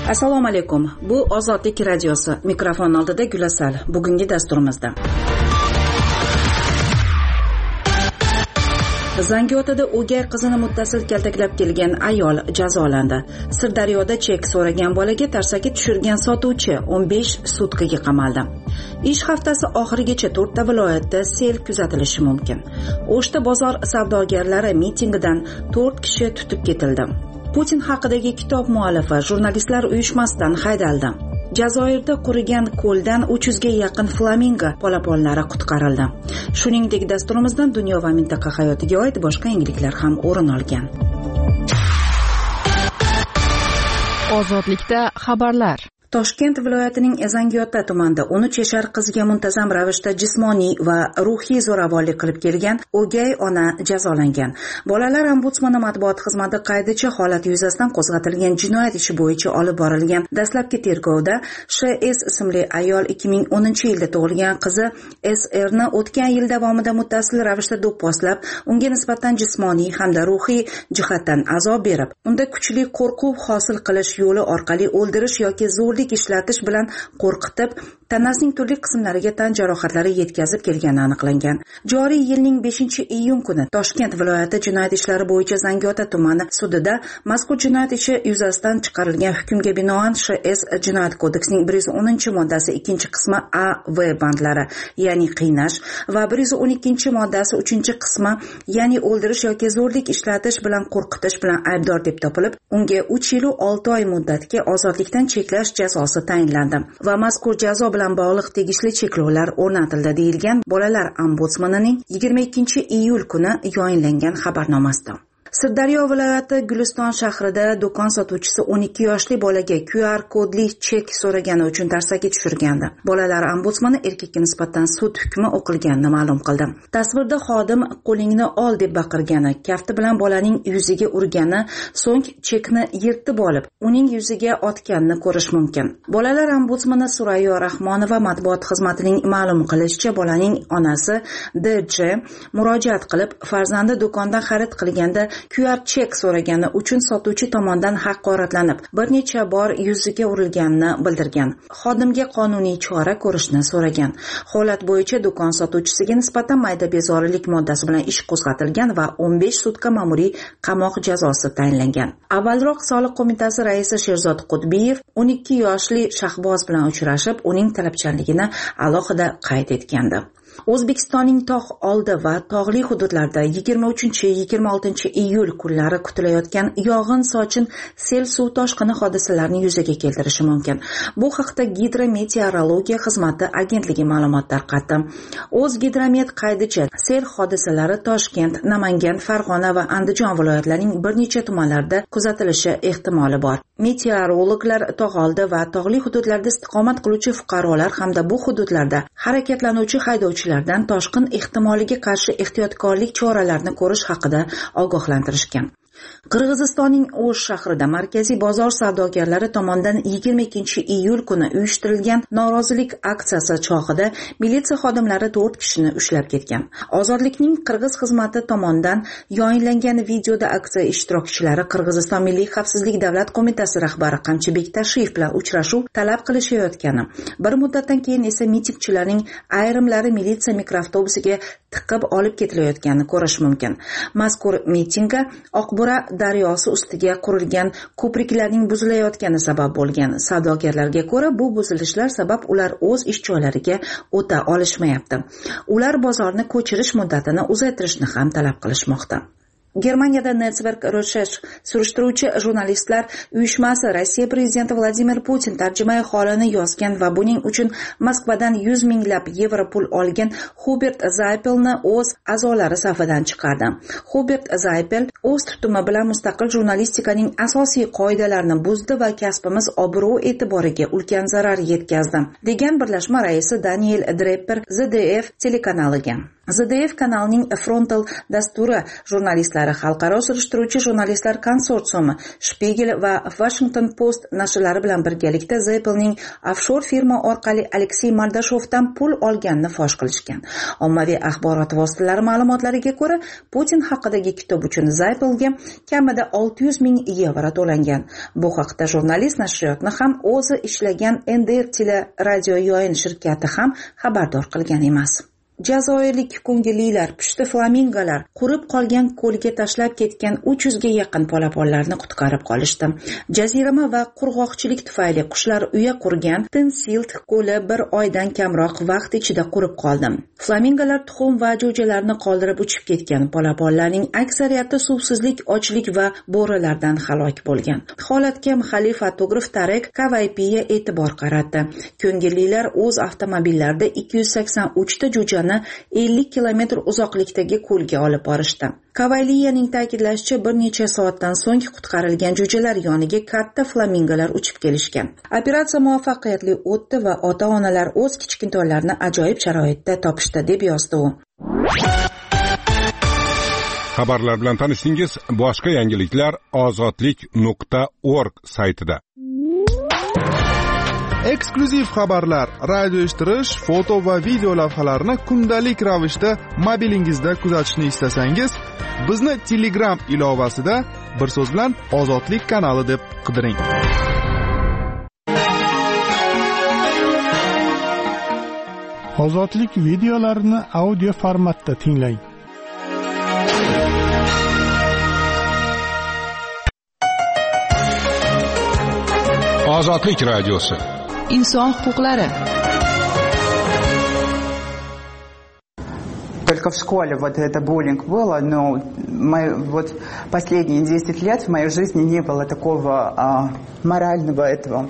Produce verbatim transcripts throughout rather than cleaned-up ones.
Assalomu alaykum. Bu Ozodlik radiosi. Mikrofon oldida Gulasal. Bugungi dasturimizda Zangiotada o'gay qizini muttasil kaltaklab kelgan ayol jazolandi. Sirdaryoda chek so'ragan bolaga tarsaki tushirgan sotuvchi o'n besh sutkaga qamaldi. Ish haftasi oxirigacha to'rtta viloyatda sel kuzatilishi mumkin. O'shda bozor savdogarlari mitingidan to'rt kishi tutib ketildi. Putin haqidagi kitob muallifi jurnalistlar uyushmasidan haydaldi. Jazoirda qurigan ko'ldan uch yuzga yaqin flamingo polaponlari qutqarildi. Shuningdek, dasturimizdan dunyo va mintaqa hayotiga oid boshqa yangiliklar ham o'rin olgan. Ozodlikda xabarlar. Toshkent viloyatining Zangiota tumanida o'n uch yashar qizga muntazam ravishda jismoniy va ruhiy zo'ravonlik qilib kelgan o'gay ona jazolangan. Bolalar ombudsmani matbuot xizmati qaydicha holat yuzasidan qo'zg'atilgan jinoyat ishi bo'yicha olib borilgan dastlabki tergovda Sh S ismli ayol ikki ming o'ninchi yilda tug'ilgan qizi S R ni o'tgan yil davomida muttasil ravishda do'pposlab, unga nisbatan jismoniy hamda ruhiy jihatdan azob berib, unda kuchli qo'rquv hosil qilish yo'li orqali o'ldirish yoki zo'rlik ishlatish bilan qo'rqitib, tanasining turli qismlariga tan jarohatlari yetkazib kelgani aniqlangan. Joriy yilning beshinchi iyun kuni Toshkent viloyati jinoyat ishlari bo'yicha Zangiota tumani sudida mazkur jinoyat ishi yuzasidan chiqarilgan hukmga binoan Sh S Jinoyat kodeksining bir yuz o'ninchi moddasi ikkinchi qismi A V bandlari, ya'ni qiynash, va bir yuz o'n ikkinchi moddasi uchinchi qismi, ya'ni o'ldirish yoki zo'rlik ishlatish bilan qo'rqitish bilan aybdor deb topilib, unga uch yil olti oy muddatga ozodlikdan cheklash jazosi tayinlandi va mazkur jazo bilan bog'liq tegishli cheklovlar o'rnatildi, deyilgan Bolalar ombudsmanining yigirma ikkinchi iyul kuni yayınlangan xabarnomasida. Sirdaryo viloyati Guliston shahrida do'kon sotuvchisi o'n ikki yoshli bolaga Q R kodli chek so'ragani uchun tarsaki tushirgandi. Bolalar ombudsmani erkakka nisbatan sud hukmi o'qilganini ma'lum qildi. Tasvirda xodim qo'lingni ol deb baqirgani, kafti bilan bolaning yuziga urgani, so'ng chekni yirtib olib, uning yuziga otganini ko'rish mumkin. Bolalar ombudsmani Surayyo Rahmonova matbuot xizmatining ma'lum qilishicha, bolaning onasi D J murojaat qilib, farzandi do'kondan xarid qilganda Q R chek so'ragani uchun sotuvchi tomonidan haqoratlanib, bir necha bor yuziga urilganini bildirgan. Xodimga qonuniy chora ko'rishni so'ragan. Holat bo'yicha do'kon sotuvchisiga nisbatan mayda bezorilik moddasi bilan ish qo'zg'atilgan va o'n besh sutka ma'muriy qamoq jazosi tayinlangan. Avvalroq soliq qo'mitasi raisi Sherzod Qutbiyev o'n ikki yoshli Shahboz bilan uchrashib, uning talabchanligini alohida qayd etgandi. O'zbekistonning tog' oldi va tog'li hududlarida yigirma uchinchi yigirma oltinchi iyul kunlari kutilayotgan yog'in sochin sel suv toshqini hodisalarini yuzaga keltirishi mumkin. Bu haqda Gidrometeorologiya xizmati agentligi ma'lumot tarqatdi. O'zgidromet qaydicha sel hodisalari Toshkent, Namangan, Farg'ona va Andijon viloyatlarining bir necha tumanlarida kuzatilishi ehtimoli bor. Meteorologlar tog' oldi va tog'li hududlarda istiqomat qiluvchi fuqarolar hamda bu hududlarda harakatlanuvchi haydovchilardan toshqin ehtimoliga qarshi ehtiyotkorlik choralarini ko'rish haqida ogohlantirishgan. Qirg'izistonning O'sh shahrida markaziy bozor savdogarlari tomonidan yigirma ikkinchi iyul kuni uyushtirilgan norozilik aksiyasi chog'ida militsiya xodimlari to'rt kishini ushlab ketgan. Ozodlikning Qirg'iz xizmati tomonidan yayınlangan videoda aksiya ishtirokchilari Qirg'iziston Milliy xavfsizlik davlat qo'mitasi rahbari Qamchibek Tashiyev bilan uchrashuv talab qilishayotgani, bir muddatdan keyin esa mitingchilarning ayrimlari militsiya mikroavtobusiga tiqib olib ketilayotganini ko'rish mumkin. Mazkur mitingga Oqbura daryosi ustiga qurilgan ko'priklarning buzilayotgani sabab bo'lgan. Savdogarlarga ko'ra, bu buzilishlar sabab ular o'z ish joylariga o'ta olishmayapti. Ular bozorni ko'chirish muddatini uzaytirishni ham talab qilishmoqda. Germaniyada Netzwerk Recherch surishtiruvchi jurnalistlar uyushmasi Rossiya prezidenti Vladimir Putin tarjimai holini yozgan va buning uchun Moskvadan yuz minglab yevro pul olgan Hubert Zaipelni o'z a'zolari safidan chiqardi. Hubert Zaipel o'z tutumi bilan mustaqil jurnalistikaning asosiy qoidalarini buzdi va kasbimiz obro' e'tiboriga ulkan zarar yetkazdi, degan birlashma raisi Daniel Draper Z D F telekanaliga. Z D F kanalining Frontal dasturi jurnalistlari, Xalqaro surishtiruvchi jurnalistlar konsorsiumi, Spiegel va Washington Post nashrlari bilan birgalikda Apple'ning offshor firma orqali Aleksey Mordashovdan pul olganini fosh qilishgan. Ommaviy axborot vositalari ma'lumotlariga ko'ra, Putin haqidagi kitob uchun Apple'ga kamida olti yuz ming yevro to'langan. Bu haqda jurnalist nashriyotni ham o'zi ishlagan N D R teleradio yo'yin shirkati ham xabardor qilgan emas. Jazoirlik ko'ngillilar pushti flamingolar qurib qolgan ko'lga tashlab ketgan uch yuzga yaqin polaponlarni qutqarib qolishdi. Jazirama va qurg'oqchilik tufayli qushlar uya qurgan Tinsilt ko'li bir oydan kamroq vaqt ichida qurib qoldi. Flamingolar tuxum va jo'jalarni qoldirib uchib ketgan. Polaponlarning aksariyati suvsizlik, ochlik va bo'rilardan halok bo'lgan. Holatga mahalliy fotograf Tarek Kavaypiya e'tibor qaratdi. Ko'ngillilar o'z avtomobillarida ikki yuz sakson uch ta jo'ja ellik kilometr uzoqlikdagi ko'lga olib borishdi. Kavayliyaning ta'kidlashicha, bir necha soatdan so'ng qutqarilgan jo'jalar yoniga katta flamingolar uchib kelishgan. Operatsiya muvaffaqiyatli o'tdi va ota-onalar o'z kichkintoylarini ajoyib sharoitda topishdi, deb yozdi u. Xabarlar bilan tanishdingiz. Boshqa yangiliklar ozodlik nuqta org saytida. Eksklyuziv xabarlar, radio eshittirish, foto va video lavhalarni kundalik ravishda mobilingizda kuzatishni istasangiz, bizni Telegram ilovasida bir so'z bilan Ozodlik kanali deb qidiring. Ozodlik videolarini audio formatda tinglang. Ozodlik radiosi. Inson huquqlari. Только в школе вот это буллинг было, но мои, вот последние десять лет в моей жизни не было такого а, морального этого.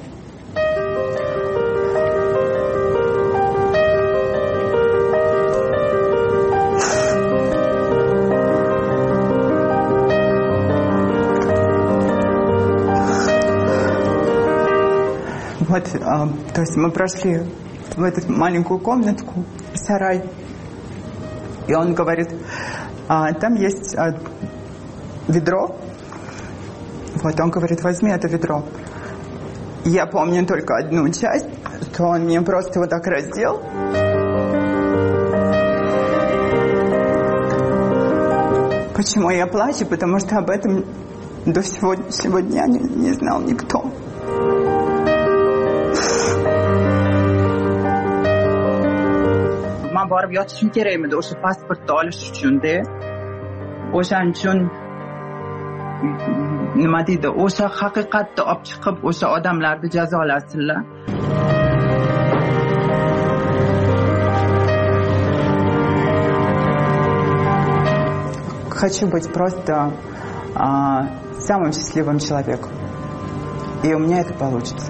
Вот, а, то есть мы прошли в эту маленькую комнатку, сарай, и он говорит, а, там есть а, ведро, вот он говорит, возьми это ведро. Я помню только одну часть, что он мне просто вот так раздел. Почему я плачу? Потому что об этом до сегодняшнего дня не, не знал никто. Men borib yotishim kerak edi o'sha pasportni olish uchun-da. O'shaning uchun nima deydi, o'sha haqiqatni olib chiqib o'sha odamlarni jazolasinlar. Хочу быть просто а, самым счастливым человеком. И у меня это получится.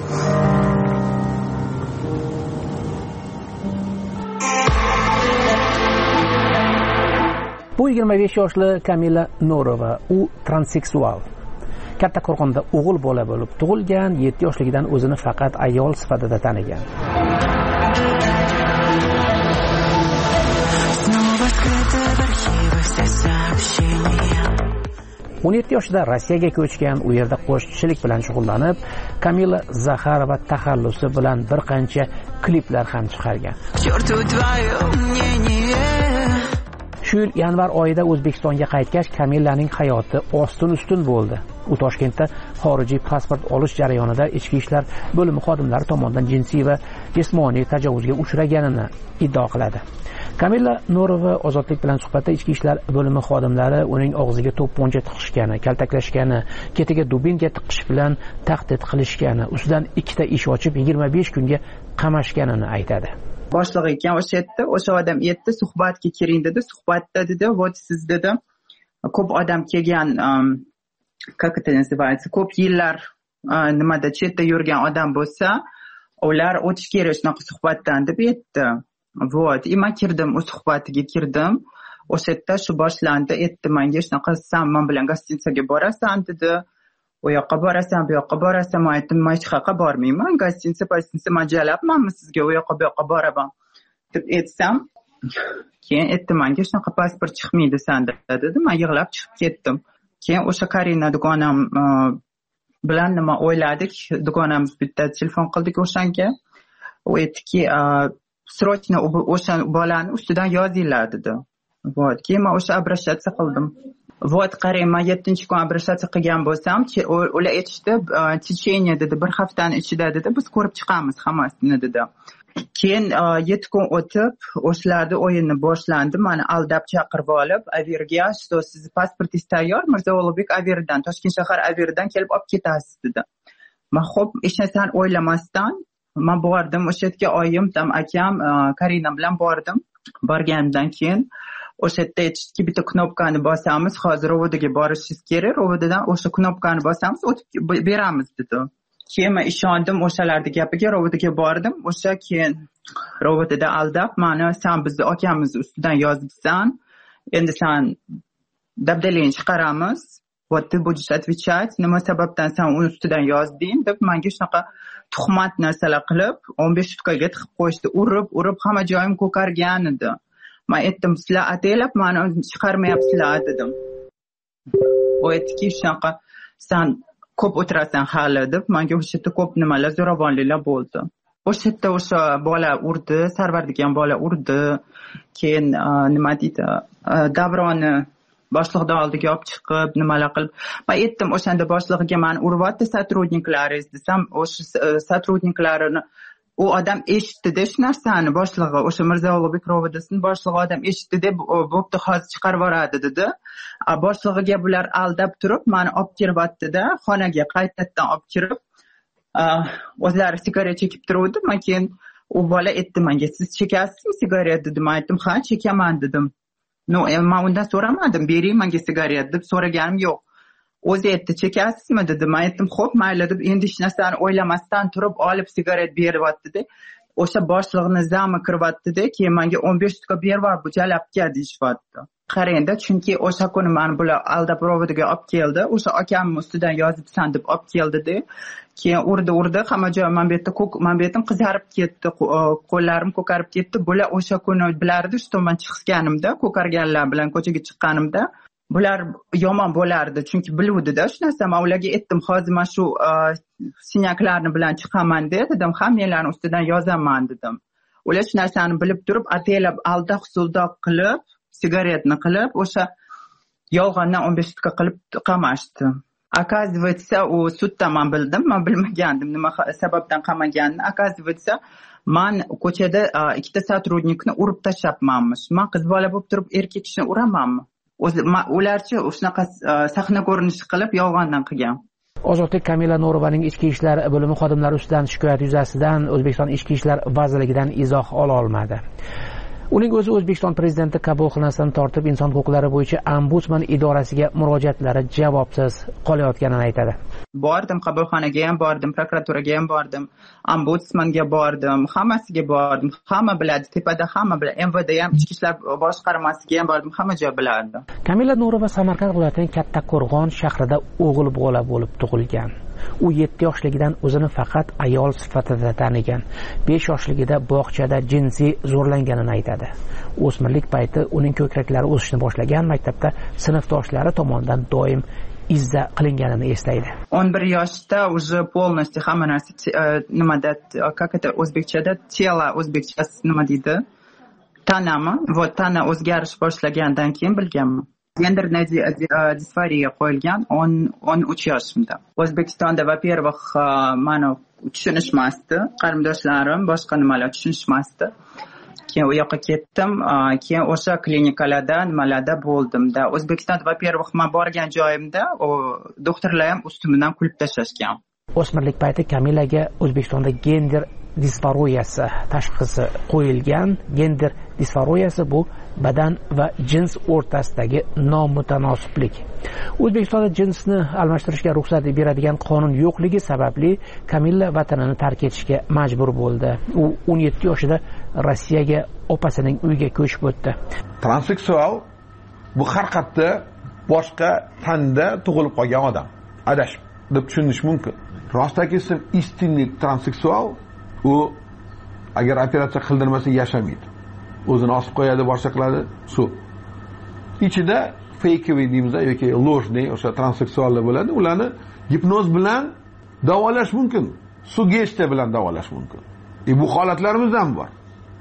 Bu yigirma besh yoshli Kamila Norova, u transseksual. Kattaqo'rg'onda o'g'il bola bo'lib tug'ilgan, yetti yoshligidan o'zini faqat ayol sifatida tanigan. o'n yetti yoshida Rossiyaga ko'chgan, u yerda qo'shiqchilik bilan shug'ullanib, Kamila Zaxarova taxallusi bilan bir qancha kliplar ham chiqargan. Shu yil yanvar oyida O'zbekistonga qaytgach, Kamilaning hayoti ostin-ustun bo'ldi. U Toshkentda xorijiy pasport olish jarayonida ichki ishlar bo'limi xodimlari tomonidan jinsiy va jismoniy tajovuzga uchraganini iddao qiladi. Kamila Norova Ozodlik bilan suhbatda ichki ishlar bo'limi xodimlari uning og'ziga to'pponcha tiqishgani, kaltaklashgani, ketiga dubinga tiqish bilan tahdid qilishgani, ustidan ikkita ish ochib yigirma besh kunga qamashganini aytadi. Boshliq ekan o'sha yerda, o'sha odam yerda suhbatga kiring dedi. Suhbatda dedi, "Вот siz dedi, ko'p odam kelgan, как это называется, ko'p yillar nimada chetda yurgan odam bo'lsa, ular o'tish kerak shunaqa suhbatdan" deb aytdi. Вот, и men kirdim, u suhbatiga kirdim. O'sha yerda shu boshlandi, aytdi menga shunaqa, "Sen men bilan gostinitsaga borasan" dedi. "U yoqqa borasan, bu yoqqa borasan." Men aytdim, "Men hech qayerga bormayman. Gostinitsa, gostinitsa men jalabmanmi sizga, u yoqqa bu yoqqa boraman" deb aytsam, keyin aytdi menga shunaqa pasport chiqmaydi sanda dedi. Men yig'lab chiqib ketdim. Keyin o'sha Karina dugonam bilan nima o'yladik, dugonamiz bitta telefon qildik o'shanga. U aytdiki, srochno o'sha bolani ustidan yozinglar dedi. Вот, keyin men o'sha обращаться qildim. Вот, qarang, men yettinchi kun обращаться qilgan bo'lsam, ular aytishdi, tечение dedi, bir haftani ichida dedi, biz ko'rib chiqamiz hammasini dedi. Keyin yetti kun o'tib, o'shalarda o'yinni boshlandi. Meni aldab chaqirib olib, Avirga, что sizni pasportingiz tayyor, Mirzo Ulug'bek Avirdan, Toshkent shahar Avirdan kelib olib ketasiz dedi. Men xo'p, hech narsani o'ylamasdan men bordim, o'sha yerga oyim, tam akam, Karina bilan bordim. Borgandan keyin o'sha yerda aytishdiki, bitta knopkani bosamiz, hozir rovodaga borishingiz kerak, rovodadan o'sha knopkani bosamiz, o'tib beramiz dedi. Keyin men ishondim o'shalarning gapiga, rovodaga bordim. O'sha keyin rovodada aldab, meni sen bizni akamiz ustidan yozibsan, endi sen dabdalingni chiqaramiz, вот ты будешь отвечать, nima sababdan sen uni ustidan yozding deb menga shunaqa tuhmat narsalar qilib, o'n besh sutkaga tiqib qo'yishdi, urib, urib hamma joyim ko'kargan edi. Men aytdim, sizlar ataylab meni chiqarmayapsizlar dedim. U aytdiki, shunaqa sen ko'p o'tirasan hali deb, menga o'sha yerda ko'p nimalar, zo'ravonliklar bo'ldi. O'sha yerda o'sha bola urdi, Sarvar degan bola urdi. Keyin nima deydi, Davronni boshliqni oldiga olib chiqib, nimalar qilib. Men aytdim, o'shanda boshlig'iga meni uryapti sotrudniklaringiz desam, o'sha sotrudniklarini u odam eshitdi-da shu narsani, boshlig'i, o'sha Mirzo Ulug'bek rovodasini boshlig'i odam eshitdi-da, bo'pti, hozir chiqarib yuboradi dedi. Boshlig'iga bular aldab turib, meni olib kiryapti-da, xonaga qaytadan olib kirib, o'zlari sigaret chekib turuvdi. Men keyin u bola aytdi menga, siz chekasizmi sigaret dedi. Men aytdim, ha, chekaman dedim. No, men undan so'ramadim, bering menga sigaret deb so'raganim yo'q. O'zi aytdi, chekasizmi dedi. Men aytdim, xo'p, mayli deb, endi hech narsani o'ylamasdan turib olib sigaret beryapti-da. O'sha boshlig'ini zami kiryapti-da, keyin menga o'n besh tutka beryapti, bu jalabga deyishyapti. Qarangda, chunki o'sha kuni meni bular aldab rovodaga olib keldi. O'sha akamni ustidan yozibsan deb olib keldi-da. Keyin urdi, urdi, hamma joy men bu yerda ko'k, men bu yerdan qizarib ketdi, qo'llarim ko'karib ketdi. Bular o'sha kuni bilardi, shu men chiqganimda, ko'karganlar bilan ko'chaga chiqqanimda, bular yomon bo'lardi, chunki biluvdi-da shu narsa. Men ularga aytdim, hozir men shu sinyaklarni bilan chiqaman dedim, hammalarning ustidan yozaman dedim. Ular shu narsani bilib turib, ataylab aldoq suldoq qilib, sigaretni qilib, o'sha yolg'ondan o'n besh tutka qilib qamashdi. Оказывается, u sudda men bildim, men bilmagandim nima sababdan qamaganini. Оказывается, men ko'chada ikkita sotrudnikni urib tashlabmanmish. Men qiz bola bo'lib turib erkak kishini uramanmi? O'zi ularchi shunaqa sahna ko'rinishi qilib yolg'ondan qilgan. Ozodbek Kamila No'rovaning ichki ishlar bo'limi xodimlari ustidan shikoyat yuzasidan O'zbekiston ichki ishlar vazirligidan izoh ola olmadi. Uning o'zi O'zbekiston prezidenti qabulxonasidan tortib inson huquqlari bo'yicha ombudsman idorasiga murojaatlari javobsiz qolayotganini aytadi. Bordim, qabulxonaga ham bordim, prokuraturaga ham bordim, ombudsmanga bordim, hammasiga bordim. Hamma biladi, tepada hamma biladi. M V D ham, ichki ishlar boshqarmasiga ham bordim, hamma joy biladi. Kamila No'rova Samarqand viloyatining Kattaqo'rg'on shahrida o'g'il bola bo'lib tug'ilgan. U yetti yoshligidan o'zini faqat ayol sifatida tanigan. besh yoshligida bog'chada jinsiy zo'rlanganini aytadi. O'smirlik payti uning ko'kraklari o'sishni boshlagan, maktabda sinfdoshlari tomonidan doim izza qilinganini eslaydi. o'n bir yoshda уже полностью hamma narsa nimada, как это o'zbekchada, tela o'zbekchasi nima deydi? Tanami, вот tana o'zgarish boshlagandan keyin bilganman. Genderная disforiya qo'yilgan o'n uch yoshimda. O'zbekistonda, во-первых, meni tushunishmasdi, qarindoshlarim boshqa nimalar tushunishmasdi. Keyin u yoqqa ketdim, keyin o'sha klinikalarda, nimalarda bo'ldimda. O'zbekistonda, во-первых, men borgan joyimda, doktorlar ham ustimdan kulib tashlashgan. O'smirlik payti Kamilaga O'zbekistonda gender disforiyasi tashxisi qo'yilgan. Gender disforiyasi bu badan va jins o'rtasidagi nomutanosiblik. O'zbekistonda jinsni almashtirishga ruxsat beradigan qonun yo'qligi sababli Kamilla vatanini tark etishga majbur bo'ldi. U o'n yetti yoshida Rossiyaga opasining uyiga ko'chib o'tdi. Transseksual bu har qayerda boshqa tanda tug'ilib qolgan odam. Adashib deb tushunish mumkin. Rostaki ism istinlik transseksual, u agar operatsiya qildirmasa yashamaydi. o'zini osib qo'yadi, boshqa qiladi, suv. Ichida fakeviy deymiz yoki ложный o'sha transseksuallar bo'ladi, ularni gipnoz bilan davolash mumkin, sugestiya bilan davolash mumkin. E bu holatlarimiz ham bor.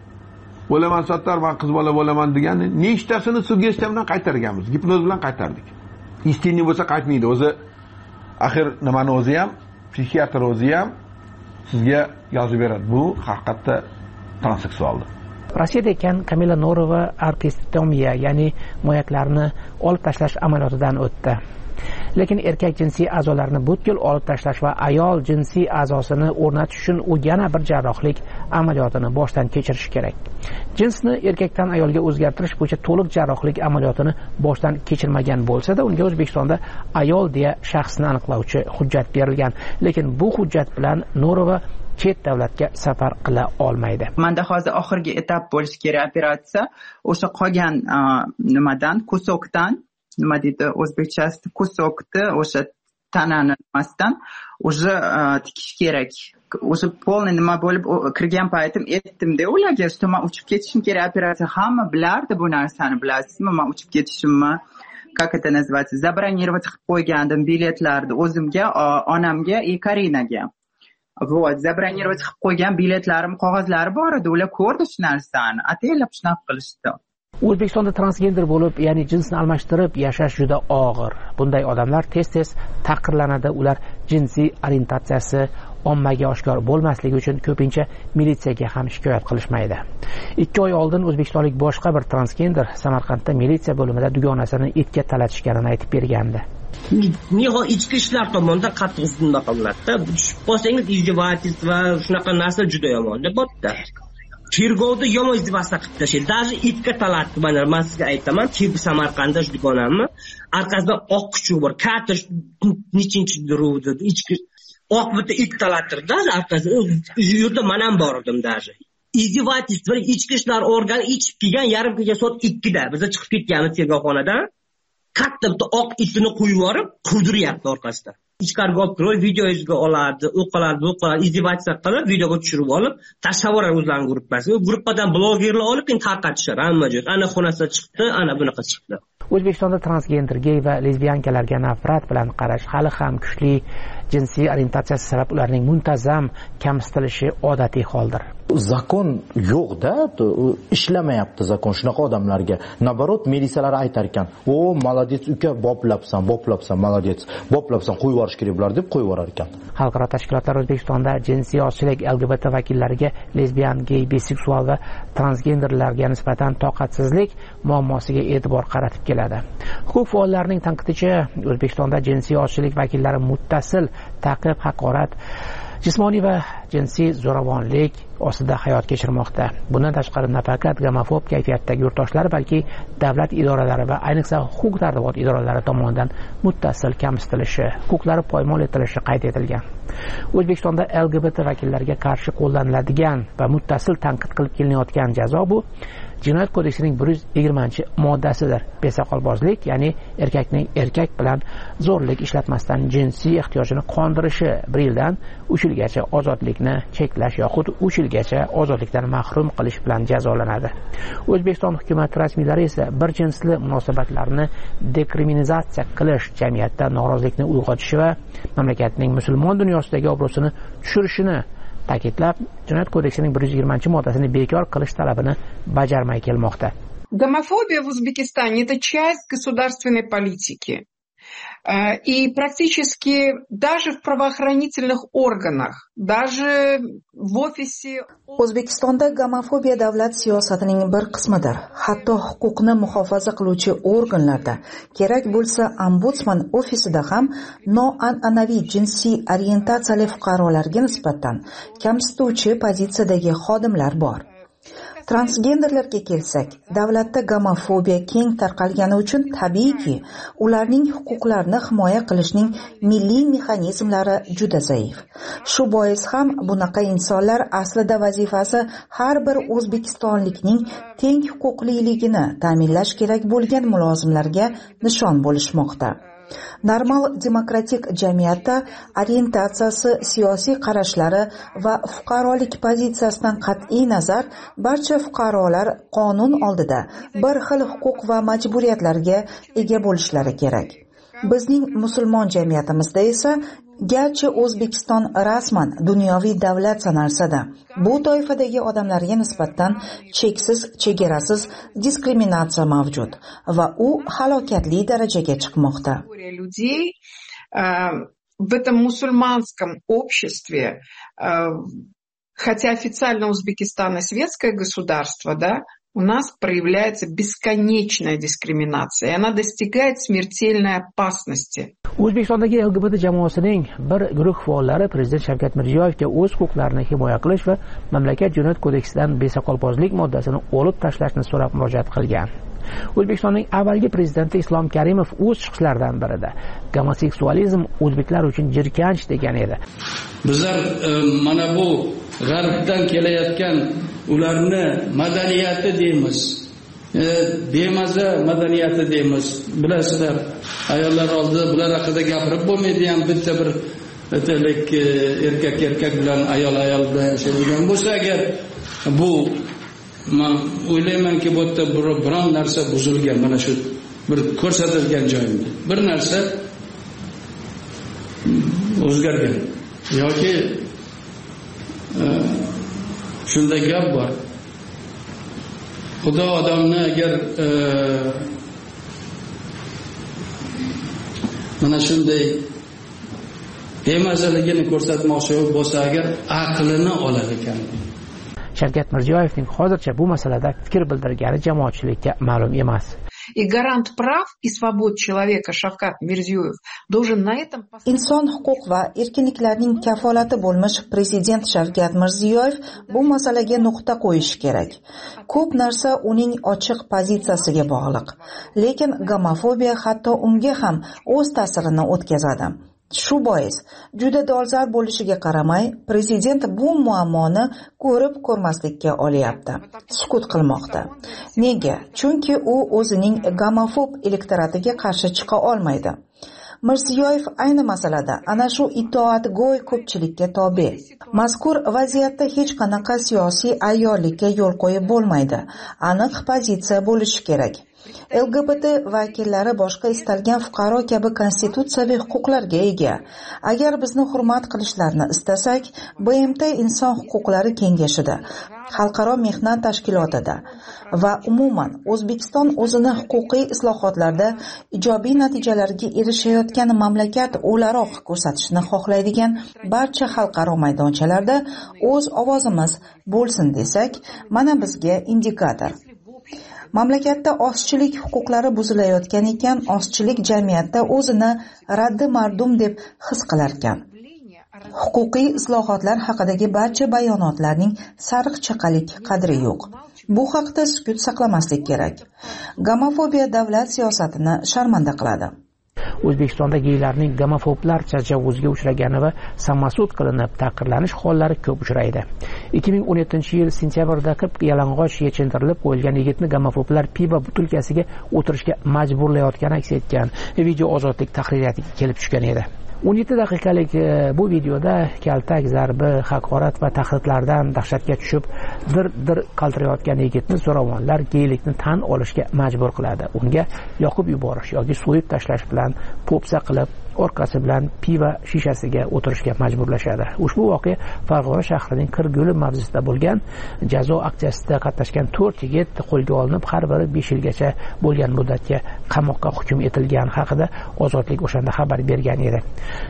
Bo'laman Sattar, men qiz bola bo'laman degan nechtasini sugestiya bilan qaytarganmiz, gipnoz bilan qaytardik. Istinni bo'lsa qaytmaydi. O'zi axir nimani o'zi ham, psixiatr o'zi ham sizga yozib beradi. Bu haqiqatda transseksualdir. Rossiyada ekan Kamila Norova artestomiya, ya'ni moyaklarni olib tashlash amaliyotidan o'tdi. Lekin erkak jinsiy a'zolarini butkul olib tashlash va ayol jinsiy a'zosini o'rnatish uchun u yana bir jarrohlik amaliyotini boshdan kechirish kerak. Jinsni erkakdan ayolga o'zgartirish bo'yicha to'liq jarrohlik amaliyotini boshdan kechirmagan bo'lsa-da, unga O'zbekistonda ayol deya shaxsni aniqlovchi hujjat berilgan. Lekin bu hujjat bilan Norova chet davlatga safar qila olmaydi. Menda hozir oxirgi etap bo'lishi kerak operatsiya. O'sha qolgan nimadan, kusokdan, nima deydi o'zbekchasi, kusokni o'sha tanani nimasidan o'sha tikish kerak. O'sha polni nima bo'lib kirgan paytim aytdim-da ularga, что men uchib ketishim kerak operatsiya. Hamma bilardi bu narsani, bilasizmi? Men uchib ketishimni, как это называется, забронировать qilib qo'ygandim biletlarni o'zimga, onamga и Karinaga. Вот, забронировать qilib qo'ygan biletlarim, qog'ozlari bor edi. Ular ko'rdi shu narsani, ataylab shunaqa qilishdi. O'zbekistonda transgender bo'lib, ya'ni jinsni almashtirib yashash juda og'ir. Bunday odamlar tez-tez taqirlanadi. Ular jinsiy orientatsiyasi ommaga oshkor bo'lmasligi uchun ko'pincha militsiyaga ham shikoyat qilishmaydi. ikki oy oldin o'zbekistonlik boshqa bir transgender Samarqandda militsiya bo'limida dugonasini itga talatishganini aytib bergandi. Niho ichki ishlar tomonidan qattiq hujumlar qilinadi-da. Bo'lsangiz izdevательство va shunaqa narsa juda yomon deb bo'tdi. Tergovda yomon izdevательство qilib tashlaydi. Даже itga talatdi. Mana men sizga aytaman, Tirbi Samarqandda dugonamni orqasida oq kuchuk bor. Katta nechinchi ruvda ichki oq bitta it talattirdi. Orqasida u yerda men ham bor edim даже. Izdevательство ichki ishlar organi ichib kelgan yarim kecha soat ikkida biz chiqib ketganmiz tergovxonadan. Katta bitta oq itini qo'yib yuborib, qurdiryapti orqasida. Ichkariga olib kirib, videoga oladi, o'qiladi, o'qiladi, izdevательство qilib, videoga tushirib olib, tashlab o'zlarining gruppasiga. Gruppadan blogerlar olib, keyin tarqatishar hamma joy. Ana xonasida chiqdi, ana bunaqa chiqdi. O'zbekistonda transgender, gey va lesbiyankalarga nafrat bilan qarash hali ham kuchli. Jinsiy orientatsiyasi sabab ularning muntazam kamsitilishi odatiy holdir. Zakon yo'q-da, ishlamayapti zakon shunaqa odamlarga. Nabarot militsiyalar aytar ekan, "O, молодец uka, boplabsan, boplabsan, молодец. Boplabsan, qo'yib yuborish kerak bular" deb qo'yib yuborar ekan. Xalqaro tashkilotlar O'zbekistonda jinsiy ozchilik, L G B T vakillariga, lesbiyan, gey, biseksual va transgenderlarga nisbatan toqatsizlik muammosiga e'tibor qaratib keladi. Huquq faollarining tanqidicha, O'zbekistonda jinsiy ozchilik vakillari muttasil ta'qib, haqorat, jismoniy va jinsiy zo'ravonlik ostida hayot kechirmoqda. Bundan tashqari nafaqat gomofob kayfiyatdagi yurtdoshlar, balki davlat idoralari va ayniqsa huquq-tartibot idoralari tomonidan muttasil kamsitilishi, huquqlari poymol etilishi qayd etilgan. O'zbekistonda L G B T vakillariga qarshi qo'llaniladigan va muttasil tanqid qilib kelinayotgan jazo bu Jinoyat kodeksining bir yuz yigirmanchi moddasidir. Besoqolbozlik, ya'ni erkakning erkak bilan zo'rlik ishlatmasdan jinsiy ehtiyojini qondirishi bir yildan uch yilgacha ozodlikni cheklash yoxud uch yilgacha ozodlikdan mahrum qilish bilan jazolanadi. O'zbekiston hukumat rasmiylari esa bir jinsli munosabatlarni dekriminalizatsiya qilish, jamiyatda norozilikni uyg'otishi va mamlakatning musulmon dunyosidagi obro'sini tushirishini ta'kidlab, Jinoyat kodeksining bir yuz yigirmanchi moddasini bekor qilish talabini bajarmay kelmoqda. Гомофобия в Узбекистане – это часть государственной политики. И практически даже в правоохранительных органах, даже в офисе... O'zbekistonda gomofobiya davlat siyosatining bir qismidir. Hatto huquqni muhofaza qiluvchi organlarda, kerak bo'lsa ombudsman ofisida ham noan'anaviy jinsiy orientatsiyali fuqarolarga nisbatan kamsituvchi pozitsiyadagi xodimlar bor. Transgenderlarga kelsak, davlatda gomofobiya keng tarqalgani uchun tabiiyki, ularning huquqlarini himoya qilishning milliy mexanizmlari juda zaif. Shu bois ham bunaqa insonlar aslida vazifasi har bir o'zbekistonlikning teng huquqliligini ta'minlash kerak bo'lgan mulozimlarga nishon bo'lishmoqda. Normal demokratik jamiyatda orientatsiyasi, siyosiy qarashlari va fuqarolik pozitsiyasidan qat'iy nazar barcha fuqarolar qonun oldida bir xil huquq va majburiyatlarga ega bo'lishlari kerak. Bizning musulmon jamiyatimizda esa garchi O'zbekiston rasman dunyoviy davlat sanalsa-da, bu toifadagi odamlarga nisbatan cheksiz, chegarasiz diskriminatsiya mavjud va u halokatli darajaga chiqmoqda. В этом мусульманском обществе, хотя официально Узбекистан и светское государство, да, у нас проявляется бесконечная дискриминация, и она достигает смертельной опасности. O'zbekistondagi L G B T jamoasining bir guruh faollari Prezident Shavkat Mirziyoyevga o'z huquqlarini himoya qilish va mamlakat jinoyat kodeksidan besoqolpozlik moddasini olib tashlashni so'rab murojaat qilgan. O'zbekistonning avvalgi prezidenti Islom Karimov o'z chiqishlaridan birida gomoseksualizm o'zbeklar uchun jirkanch degan edi. Bizlar e, mana bu g'arbdan kelayotgan ularni madaniyati deymiz. E, bemaza madaniyati deymiz. Bilasizlar, ayollar oldida bular haqida gapirib bo'lmaydi ham, bitta bir aytaylik erkak erkak bilan ayol ayol bilan yashaydigan bo'lsa agar, bu men o'ylaymanki bu yerda biron narsa buzilgan, mana shu bir ko'rsatilgan joyimda bir narsa o'zgargan yoki e, shunday gap bor. Xudo odamni agar e, mana shunday bemazaligini ko'rsatmoqchi bo'lsa agar aqlini olar ekan. Shavkat Mirziyoyevning hozircha bu masalada fikr bildirgani jamoatchilikka ma'lum emas. И гарант прав и свобод человека Shavkat Mirziyoyev должен на этом... Inson huquq va erkinliklarning kafolati bo'lmish prezident Shavkat Mirziyoyev bu masalaga nuqta qo'yishi kerak. Ko'p narsa uning ochiq pozitsiyasiga bog'liq, lekin gomofobiya hatto unga ham o'z ta'sirini o'tkazadi. Shu bois, juda dolzarb bo'lishiga qaramay, prezident bu muammoni ko'rib ko'rmaslikka olyapti, sukut qilmoqda. Nega? Chunki u o'zining gomofob elektoratiga qarshi chiqa olmaydi. Mirziyoyev ayni masalada ana shu itoatgo'y ko'pchilikka tobe. Mazkur vaziyatda hech qanaqa siyosiy ayyorlikka yo'l qo'yib bo'lmaydi. Aniq pozitsiya bo'lishi kerak. L G B T vakillari boshqa istalgan fuqaro kabi konstitutsiyaviy huquqlarga ega. Agar bizni hurmat qilishlarini istasak, B M T Inson huquqlari kengashida, xalqaro mehnat tashkilotida va umuman O'zbekiston o'zini huquqiy islohotlarda ijobiy natijalarga erishayotgan mamlakat o'laroq ko'rsatishni xohlaydigan barcha xalqaro maydonchalarda o'z ovozimiz bo'lsin desak, mana bizga indikator. Mamlakatda ozchilik huquqlari buzilayotgan ekan, ozchilik jamiyatda o'zini raddi mardum deb his qilar ekan. Huquqiy islohotlar haqidagi barcha bayonotlarning sariq chaqalik qadri yo'q. Bu haqda sukut saqlamaslik kerak. Gomofobiya davlat siyosatini sharmanda qiladi. O'zbekistonda geylarning gomofoblar tajovuzga uchragani va samasud qilinib taqdirlanish hollari ko'p uchraydi. ikki ming o'n yettinchi yil sentyabrda qip yalang'och yechintirilib qo'yilgan yigitni gomofoblar pivo butilkasiga o'tirishga majburlayotgani aks etgan video Ozodlik tahririyatiga kelib tushgan edi. o'n yetti daqiqalik bu videoda kaltak, zarbi, haqorat va tahdidlardan dahshatga tushib, dir-dir qaltirayotgan yigitni zo'ravonlar geylikni tan olishga majbur qiladi. Unga yoqib yuborish yoki so'yib tashlash bilan po'pisa qilib, orqasi bilan piva shishasiga o'tirishga majburlashadi. Ushbu voqea Farg'ona shahrining Qirguli mavzusida bo'lgan. Jazo aksiyasida qatnashgan to'rt yigit qo'lga olinib, har biri besh yilgacha bo'lgan muddatga qamoqqa hukm etilgani haqida Ozodlik o'shanda xabar bergan edi.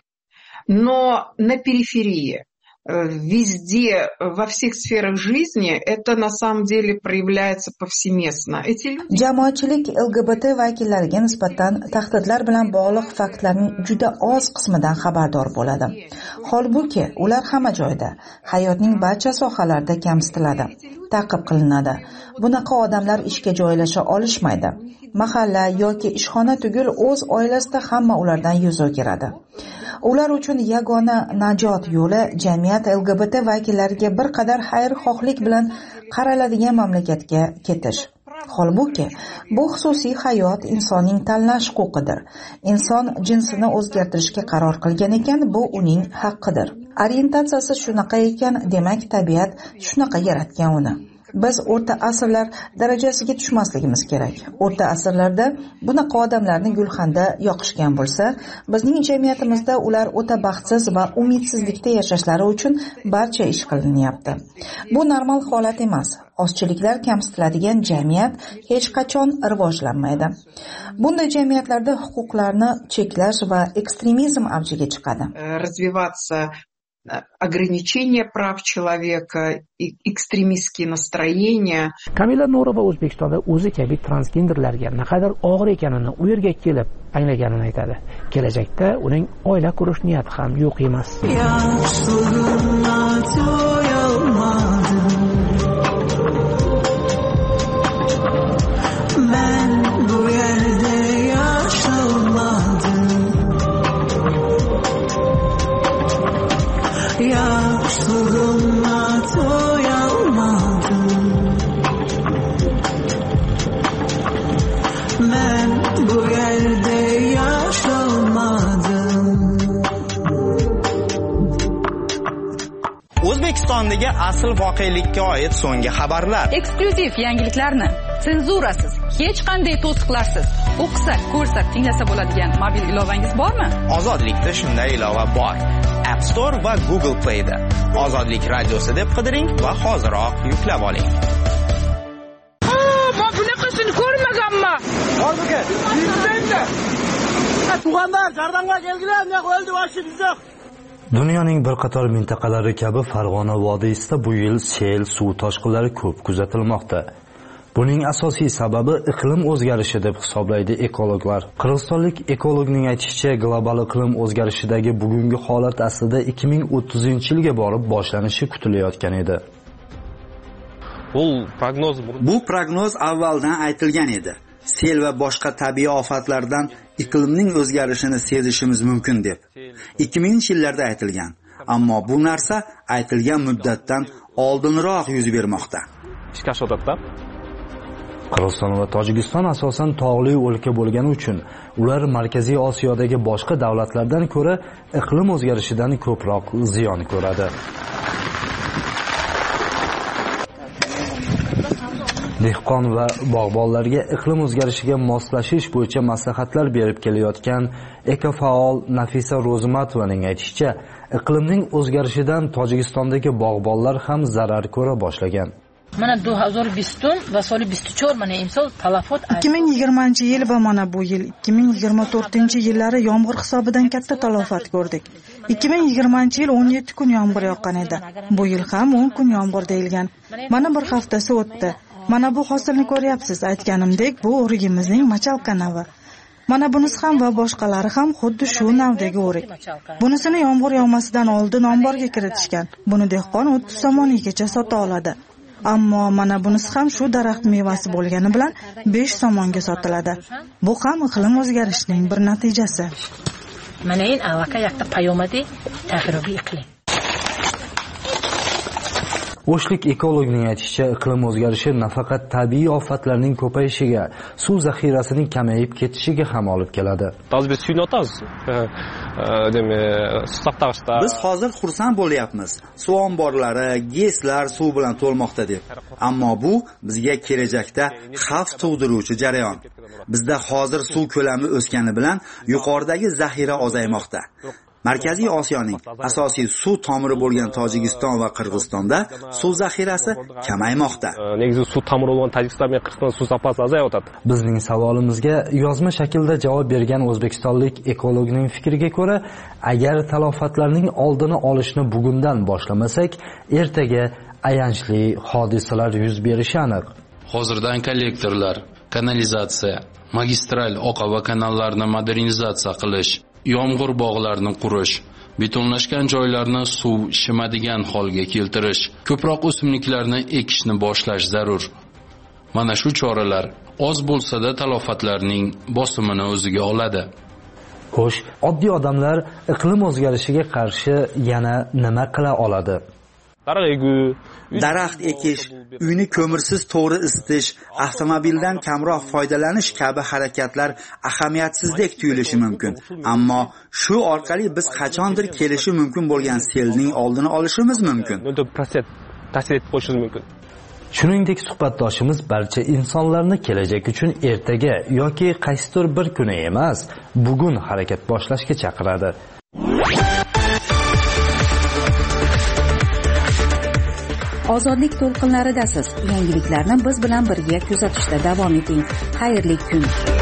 Но на периферии, везде, во всех сферах жизни это на самом деле проявляется повсеместно. Эти люди... Jamoatchilik L G B T vakillariga nisbatan tahdidlar bilan bog'liq faktlarning juda oz qismidan xabardor bo'ladi. Holbuki, ular hamma joyda, hayotning barcha sohalarida kamsitiladi, ta'qib qilinadi. Bunaqa odamlar ishga joylasha olishmaydi. Mahalla yoki ishxona tugul o'z oilasida hamma ulardan yuz o'giradi. Ular uchun yagona najot yo'li jamiyat L G B T vakillariga bir qadar xayrixohlik bilan qaraladigan mamlakatga ketish. Holbuki, bu xususiy hayot insonning tanlash huquqidir. Inson jinsini o'zgartirishga qaror qilgan ekan, bu uning haqqidir. Orientatsiyasi shunaqa ekan, demak tabiat shunaqa yaratgan uni. Biz o'rta asrlar darajasiga tushmasligimiz kerak. O'rta asrlarda bunaqa odamlarni gulxanda yoqishgan bo'lsa, bizning jamiyatimizda ular o'ta baxtsiz va umidsizlikda yashashlari uchun barcha ish qilinyapti. Bu normal holat emas. Ozchiliklar kamsitiladigan jamiyat hech qachon rivojlanmaydi. Bunday jamiyatlarda huquqlarni cheklash va ekstremizm avjiga chiqadi. Развиваться ограничение прав человека, ekstremistские настроения. Kamila Nurova O'zbekistonda o'zi kabi transgenderlarga naqadar og'ir ekanini u yerga kelib anglaganini aytadi. Kelajakda uning oila qurish niyati ham yo'q emas. Ben bu yerde yaşamadım. Yaşlarıma doyamadım. Ben bu yerde yaşamadım. O'zbekistondagi asl voqelikka oid so'nggi xabarlar. Eksklyuziv yangiliklarni senzurasiz, hech qanday to'siqlarsiz o'qisa, ko'rsa, tinglasa bo'ladigan mobil ilovangiz bormi? Ozodlikda shunday ilova bor. App Store va Google Play'da Ozodlik radiosi deb qidiring va hoziroq yuklab oling. Men bunaqasini ko'rmaganman. Hozirga yuzda tug'anlar jardamga kelganlar ne qildi vaqtingiz yo'q. Dunyoning bir qator mintaqalari kabi Farg'ona vodiysida bu yil sel, suv toshqinlari ko'p kuzatilmoqda. Buning asosiy sababi iqlim o'zgarishi deb hisoblaydi ekologlar. Qirg'izistonlik ekologning aytishicha, global iqlim o'zgarishidagi bugungi holat aslida ikki ming o'ttizinchi yilga borib boshlanishi kutilayotgan edi. Bu prognoz avvaldan aytilgan edi. Sel va boshqa tabiiy ofatlardan iqlimning o'zgarishini sezishimiz mumkin deb. ikki minginchi yillarda aytilgan. Ammo bu narsa aytilgan muddatdan oldinroq yuz bermoqda. Qirg'iziston va Tojikiston asosan tog'li o'lka bo'lgani uchun ular Markaziy Osiyodagi boshqa davlatlardan ko'ra iqlim o'zgarishidan ko'proq ziyon ko'radi. Dehqon va bog'bonlarga iqlim o'zgarishiga moslashish bo'yicha maslahatlar berib kelayotgan ekofaol Nafisa Ro'zimatovaning aytishicha, iqlimning o'zgarishidan Tojikistondagi bog'bonlar ham zarar ko'ra boshlagan. Mana ikki ming yigirma va so'li ikki ming yigirma to'rt mana imsol talafot. ikki ming yigirmanchi yil va mana bu yil ikki ming yigirma to'rtinchi yillari yomg'ir hisobidan katta talafot ko'rdik. ikki ming yigirmanchi yil o'n yetti kun yomg'ir yoqqan edi. Bu yil ham o'n kun yomg'ir deyilgan. Mana bir haftasi o'tdi. Mana bu hosilni ko'ryapsiz. Aytganimdek, bu o'rigimizning machalka navi. Mana bunisi ham va boshqalari ham xuddi shu navdagi o'rik. Bunisini yomg'ir yog'masidan oldin omborga kiritishgan. Buni dehqon o'ttiz somonigacha sota oladi. Ammo mana bunisi ham shu daraxt mevasi bo'lgani bilan besh somonga sotiladi. Bu ham iqlim o'zgarishining bir natijasi. Mana in avaka yaqta payomadi taxribiy iqlim. O'shlik ekologning aytishicha, iqlim o'zgarishi nafaqat tabiiy ofatlarning ko'payishiga, suv zaxirasining kamayib ketishiga ham olib keladi. Biz hozir xursand bo'lyapmiz. Suv omborlari, GESlar suv bilan to'lmoqda deb. Ammo bu bizga kelajakda xavf tug'diruvchi jarayon. Bizda hozir suv ko'lami o'sgani bilan yuqoridagi zaxira ozaymoqda. Markaziy Osiyoning asosiy suv tomiri bo'lgan Tojikiston va Qirg'izistonda suv zaxirasi kamaymoqda. Negizgi suv tomiri bo'lgan Tojikiston va Qirg'iziston suv zapasi azayotadi. Bizning savolimizga yozma shaklda javob bergan o'zbekistonlik ekologning fikriga ko'ra, agar talofatlarning oldini olishni bugundan boshlamasak, ertaga ayanchli hodisalar yuz berishi aniq. Hozirdan kollektorlar, kanalizatsiya, magistral oqova kanallarni modernizatsiya qilish, yomg'ir bog'larini qurish, betonlashgan joylarni suv shimadigan holga keltirish, ko'proq o'simliklarni ekishni boshlash zarur. Mana shu choralar oz bo'lsa-da talofatlarning bosimini o'ziga oladi. Xo'sh, oddiy odamlar iqlim o'zgarishiga qarshi yana nima qila oladi? Daraxt ekish, uyni ko'mirsiz to'g'ri isitish, avtomobildan kamroq foydalanish kabi harakatlar ahamiyatsizdek tuyulishi mumkin. Ammo shu orqali biz qachondir kelishi mumkin bo'lgan selning oldini olishimiz mumkin. Shuningdek, suhbatdoshimiz barcha insonlarni kelajak uchun ertaga yoki qaysidir bir kuni emas, bugun harakat boshlashga chaqiradi. Ozodlik to'lqinlaridasiz. Yangiliklarni biz bilan birga kuzatishda davom eting. Xayrli kun.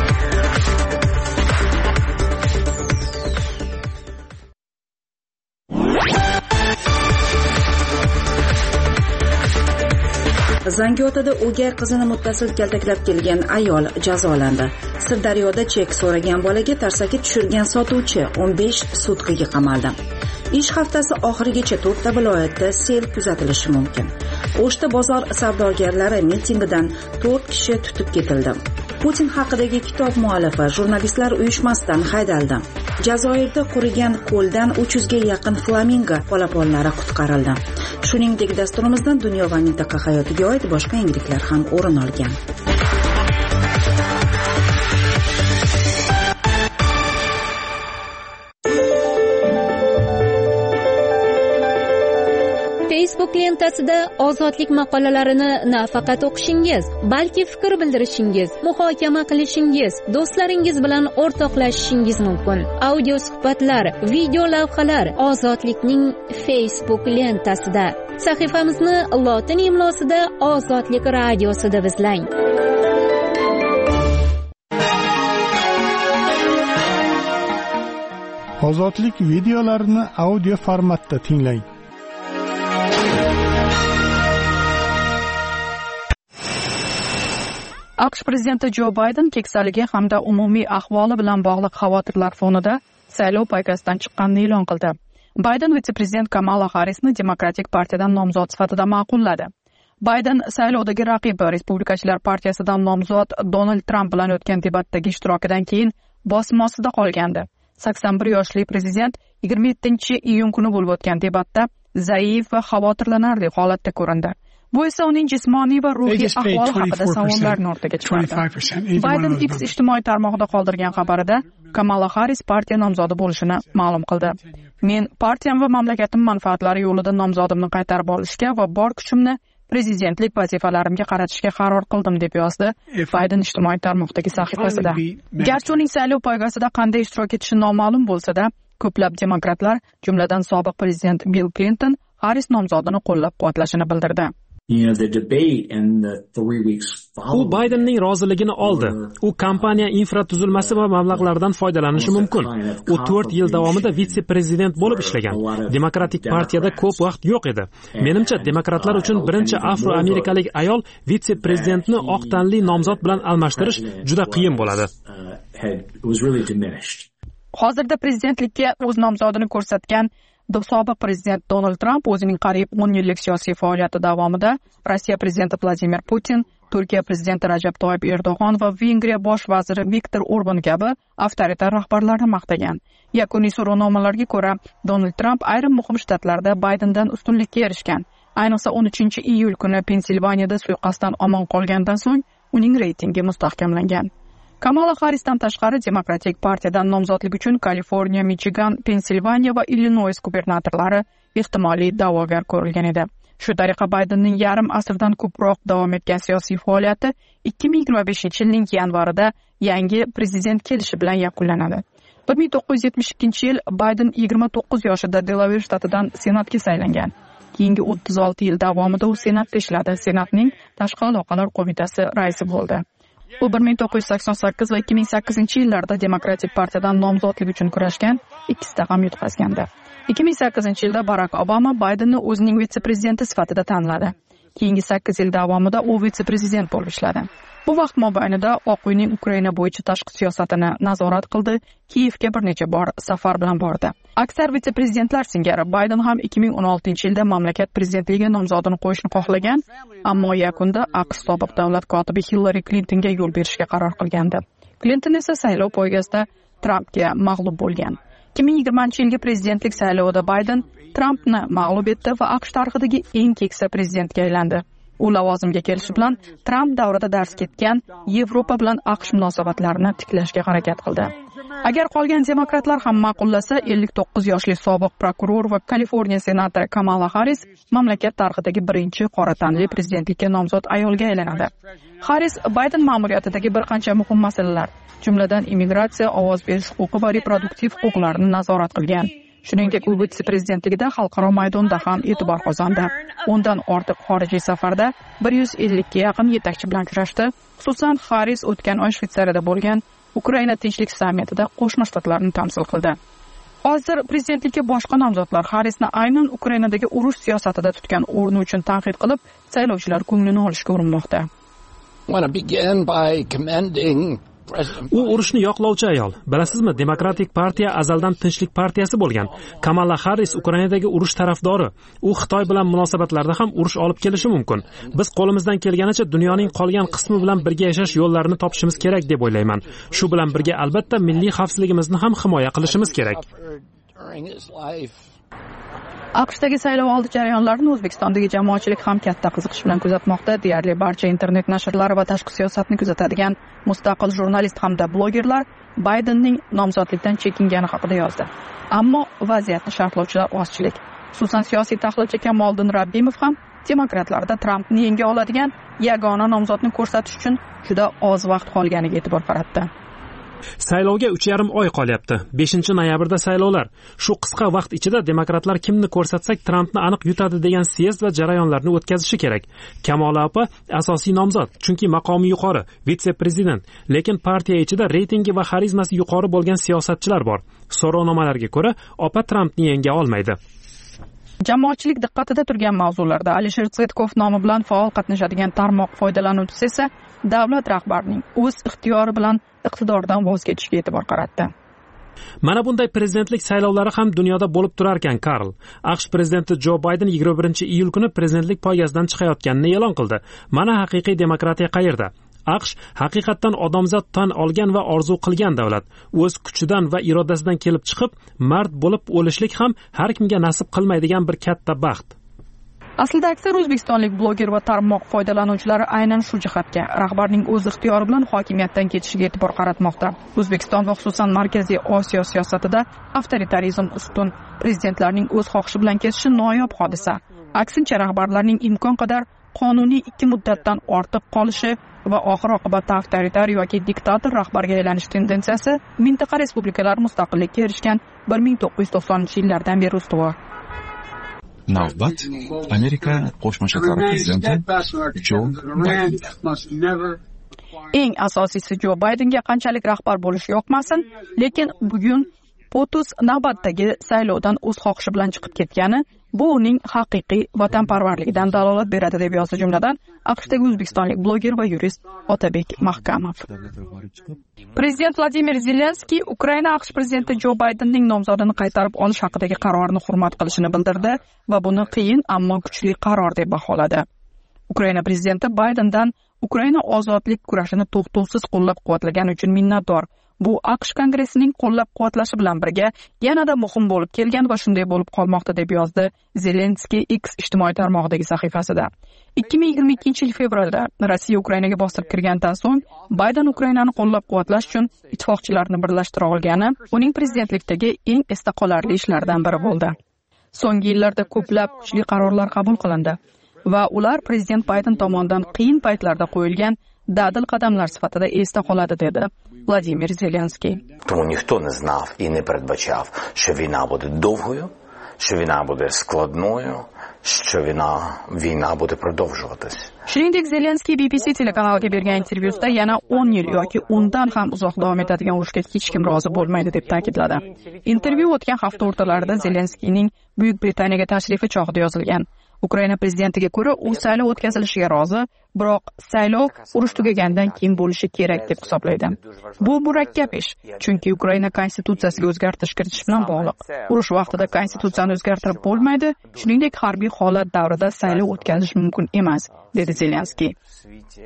Zangiotada o'gay qizini muttasil kaltaklab kelgan ayol jazolandi. Sirdaryoda chek so'ragan bolaga tarsaki tushirgan sotuvchi o'n besh sutkaga qamaldi. Ish haftasi oxirigacha to'rtta viloyatda sel kuzatilishi mumkin. O'shda bozor savdogarlari mitingidan to'rt kishi tutib ketildi. Putin haqidagi kitob muallifi jurnalistlar uyushmasidan haydaldi. Jazoirda qurigan ko'ldan uch yuzga yaqin flamingo polaponlari qutqarildi. Shuningdek, dasturimizdan dunyo va mintaqa hayotiga oid boshqa yangiliklar ham o'rin olgan. Facebook lentasida ozodlik maqolalarini nafaqat o'qishingiz, balki fikr bildirishingiz, muhokama qilishingiz, do'stlaringiz bilan o'rtoqlashishingiz mumkin. Audio suhbatlar, video lavhalar ozodlikning Facebook lentasida. Sahifamizni lotin imlosida Ozodlik radiosida izlang. Ozodlik videolarini audio formatda tinglang. AQSh prezidenti Jo Bayden keksaligi hamda umumiy ahvoli bilan bog'liq xavotirlar fonida saylov poygasidan chiqqanini e'lon qildi. Bayden vitse-prezident Kamala Harrisni Demokratik partiyadan nomzod sifatida ma'qulladi. Bayden saylovdagi raqibi Respublikachilar partiyasidan nomzod Donald Trump bilan o'tgan debatdagi ishtirokidan keyin bosim ostida qolgandi. sakson bir yoshli prezident yigirma yettinchi iyun kuni bo'lib o'tgan debatda zaif va xavotirlanarli holatda ko'rindi. Bu esa uning jismoniy va ruhiy ahvoli haqida savollarni o'rtaga chiqardi. Bayden X ijtimoiy tarmog'ida qoldirgan xabarida Kamala Harris partiya nomzodi bo'lishini ma'lum qildi. Men partiyam va mamlakatim manfaatlari yo'lida nomzodimni qaytarib olishga va bor kuchimni prezidentlik vazifalarimga qaratishga qaror qildim, deb yozdi Bayden ijtimoiy tarmoqdagi sahifasida. Garchi uning saylov poygasida qanday ishtirok etishi noma'lum bo'lsa-da, ko'plab demokratlar, jumladan sobiq prezident Bill Clinton, Harris nomzodini qo'llab-quvvatlashini bildirdi. U Baydenning roziligini oldi. U kompaniya infratuzilmasi va mablag'lardan foydalanishi mumkin. U to'rt yil davomida vitse-prezident bo'lib ishlagan. Demokratik partiyada ko'p vaqt yo'q edi. Menimcha, demokratlar uchun birinchi afroamerikalik ayol vitse-prezidentni oq tanli nomzod bilan almashtirish juda qiyin bo'ladi. Hozirda prezidentlikka o'z nomzodini ko'rsatgan sobiq prezident Donald Trump o'zining qariyb o'n yillik siyosiy faoliyati davomida Rossiya prezidenti Vladimir Putin, Turkiya prezidenti Rajab Toyyib Erdo'g'on va Vengriya bosh vaziri Viktor Orban kabi avtoritar rahbarlarni maqtagan. Yakuniy so'rovnomalarga ko'ra, Donald Trump ayrim muhim shtatlarda Baydendan ustunlikka erishgan. Ayniqsa o'n uchinchi iyul kuni Pensilvaniyada suiqasddan omon qolgandan so'ng uning reytingi mustahkamlangan. Kamala Harrisdan tashqari Demokratik partiyadan nomzodlik uchun Kaliforniya, Michigan, Pensilvaniya va Illinois gubernatorlari ehtimoliy da'vogar ko'rilgan edi. Shu tariqa Baydenning yarim asrdan ko'proq davom etgan siyosiy faoliyati ikki ming yigirma beshinchi yilning yanvarida yangi prezident kelishi bilan yakunlanadi. bir ming to'qqiz yuz yetmish ikkinchi yil Bayden yigirma to'qqiz yoshida Delaware shtatidan senatga saylangan. Keyingi o'ttiz olti yil davomida u senatda ishladi. Senatning tashqi aloqalar qo'mitasi raisi bo'ldi. U bir ming to'qqiz yuz sakson sakkiz va ikki ming sakkizinchi yillarda Demokratik partiyadan nomzodlik uchun kurashgan, ikkisida ham yutqazgandi. ikki ming sakkizinchi yilda Barack Obama Baydenni o'zining vitse-prezidenti sifatida tanladi. Keyingi sakkiz yil davomida u vitse-prezident bo'lib ishladi. Bu vaqt mobaynida Oq uyning Ukraina bo'yicha tashqi siyosatini nazorat qildi, Kiyevga bir necha bor safar bilan bordi. Aksar vitse-prezidentlar singari Bayden ham ikki ming o'n oltinchi yilda mamlakat prezidentligiga nomzodini qo'yishni xohlagan, ammo yakunda AQSh sobiq davlat kotibi Hillary Clintonga yo'l berishga qaror qilgandi. Clinton esa saylov poygasida Trampga mag'lub bo'lgan. ikki ming yigirmanchi yilgi prezidentlik saylovida Bayden Trampni mag'lub etdi va AQSh tarixidagi eng keksa prezidentga aylandi. U lavozimga kelishi bilan Tramp davrida dars ketgan Yevropa bilan AQSh munosabatlarini tiklashga harakat qildi. Agar qolgan demokratlar ham ma'qullasa, ellik to'qqiz yoshli sobiq prokuror va Kaliforniya senatori Kamala Harris mamlakat tarixidagi birinchi qora tanli prezidentlikka nomzod ayolga aylanadi. Harris Bayden ma'muriyatidagi bir qancha muhim masalalar, jumladan immigratsiya, ovoz berish huquqi va reproduktiv huquqlarni nazorat qilgan. Shuningdek, u vitse-prezidentligida xalqaro maydonda ham e'tibor qozondi. O'ndan ortiq xorijiy safarda bir yuz ellikka yaqin yetakchi bilan uchrashdi. Xususan, Harris o'tgan oy Shvetsariyada bo'lgan Ukraina tinchlik sammitida Qo'shma Shtatlarni tamsil qildi. Hozir prezidentlikka boshqa nomzodlar Harrisni aynan Ukrainadagi urush siyosatida tutgan o'rni uchun tanqid qilib, saylovchilar ko'nglini olishga urinmoqda. U urushni yoqlovchi ayol. Bilasizmi, Demokratik partiya azaldan tinchlik partiyasi bo'lgan. Kamala Harris Ukrainadagi urush tarafdori. U Xitoy bilan munosabatlarda ham urush olib kelishi mumkin. Biz qo'limizdan kelganicha dunyoning qolgan qismi bilan birga yashash yo'llarini topishimiz kerak deb o'ylayman. Shu bilan birga albatta milliy xavfsizligimizni ham himoya qilishimiz kerak. AQShdagi saylov oldi jarayonlarini O'zbekistondagi jamoatchilik ham katta qiziqish bilan kuzatmoqda. Deyarli barcha internet nashrlari va tashqi siyosatni kuzatadigan mustaqil jurnalist hamda blogerlar Baydenning nomzodlikdan chekingani haqida yozdi. Ammo vaziyatni sharhlovchilar ozchilik. Xususan, siyosiy tahlilchi Kamoliddin Rabbimov ham demokratlarda Trampni yenga oladigan yagona nomzodni ko'rsatish uchun juda oz vaqt qolganiga e'tibor qaratdi. Saylovga uch yarim oy qolyapti. beshinchi noyabrda saylovlar. Shu qisqa vaqt ichida demokratlar kimni ko'rsatsak Trampni aniq yutadi degan syezd va jarayonlarni o'tkazishi kerak. Kamola opa asosiy nomzod, chunki maqomi yuqori, vitse-prezident, lekin partiya ichida reytingi va xarizmasi yuqori bo'lgan siyosatchilar bor. So'rovnomalarga ko'ra, opa Trampni yenga olmaydi. Jamoatchilik diqqatida turgan mavzularda Alisher Tsetkov nomi bilan faol qatnashadigan tarmoq foydalanuvchisi esa davlat rahbarining o'z ixtiyori bilan iqtidordan voz kechishiga e'tibor qaratdi. Mana bunday prezidentlik saylovlari ham dunyoda bo'lib turar ekan, Karl. AQSh prezidenti Jo Bayden yigirma birinchi iyul kuni prezidentlik poygasidan chiqayotganini e'lon qildi. Mana haqiqiy demokratiya qayerda? AQSh haqiqatdan odamzod tan olgan va orzu qilgan davlat. O'z kuchidan va irodasidan kelib chiqib, mard bo'lib o'lishlik ham har kimga nasib qilmaydigan bir katta baxt. Aslida aksar o'zbekistonlik bloger va tarmoq foydalanuvchilari aynan shu jihatga, rahbarning o'z ixtiyori bilan hokimiyatdan ketishiga e'tibor qaratmoqda. O'zbekiston va xususan Markaziy Osiyo siyosatida avtoritarizm ustun, prezidentlarning o'z xohishi bilan kesishi noyob hodisa. Aksincha, rahbarlarning imkon qadar qonuniy ikki muddatdan ortiq qolishi va oxir oqibatda avtoritar yoki diktator rahbarga aylanish tendensiyasi mintaqa respublikalari mustaqillikka erishgan bir ming to'qqiz yuz to'qsoninchi yillardan beri ustuvor. Navbat Amerika Qo'shma Shtatlari prezidenti Jo Bayden. Eng asosiysi, Jo Baydenga qanchalik rahbar bo'lish yoqmasin, lekin bugun POTUS navbatdagi saylovdan o'z xohishi bilan chiqib ketgani bu uning haqiqiy vatanparvarligidan dalolat beradi deb yozdi jumladan AQShdagi o'zbekistonlik bloger va yurist Otabek Mahkamov. Prezident Vladimir Zelenskiy Ukraina AQSh prezidenti Jo Baydenning nomzodini qaytarib olish haqidagi qarorni hurmat qilishini bildirdi va buni qiyin ammo kuchli qaror deb baholadi. Ukraina prezidenti Baydendan Ukraina ozodlik kurashini to'xtovsiz qo'llab-quvvatlagani uchun minnatdor. Bu AQSh kongressining qo'llab-quvvatlashi bilan birga yanada muhim bo'lib kelgan va shunday bo'lib qolmoqda deb yozdi Zelenskiy X ijtimoiy tarmog'idagi sahifasida. ikki ming yigirma ikkinchi yil fevralda Rossiya Ukrainaga bostirib kirgandan so'ng Bayden Ukrainani qo'llab-quvvatlash uchun ittifoqchilarni birlashtira olgani uning prezidentlikdagi eng esda qolarli ishlardan biri bo'ldi. So'nggi yillarda ko'plab kuchli qarorlar qabul qilindi va ular prezident Bayden tomonidan qiyin paytlarda qo'yilgan dadil qadamlar sifatida esda qoladi dedi Vladimir Zelenskiy. Тому ніхто не знав і не передбачав, що війна буде довгою, що війна буде складною, що війна війна буде продовжуватись. Shuningdek, Zelenskiy B B C telekanaliga bergan intervyusida yana o'n yil yoki undan ham uzoq davom etadigan urushga hech kim rozi bo'lmaydi deb ta'kidladi. Intervyu o'tgan hafta o'rtalarida Zelenskiyning Buyuk Britaniyaga tashrifi chog'ida yozilgan. Ukraina prezidentiga ko'ra, u saylov o'tkazilishiga rozi, biroq saylov urush tugagandan keyin bo'lishi kerak deb hisoblaydi. Bu murakkab ish, chunki Ukraina konstitutsiyasiga o'zgartirish kiritish bilan bog'liq. Urush vaqtida konstitutsiyani o'zgartirib bo'lmaydi, shuningdek harbiy holat davrida saylov o'tkazish mumkin emas, dedi Zelenskiy.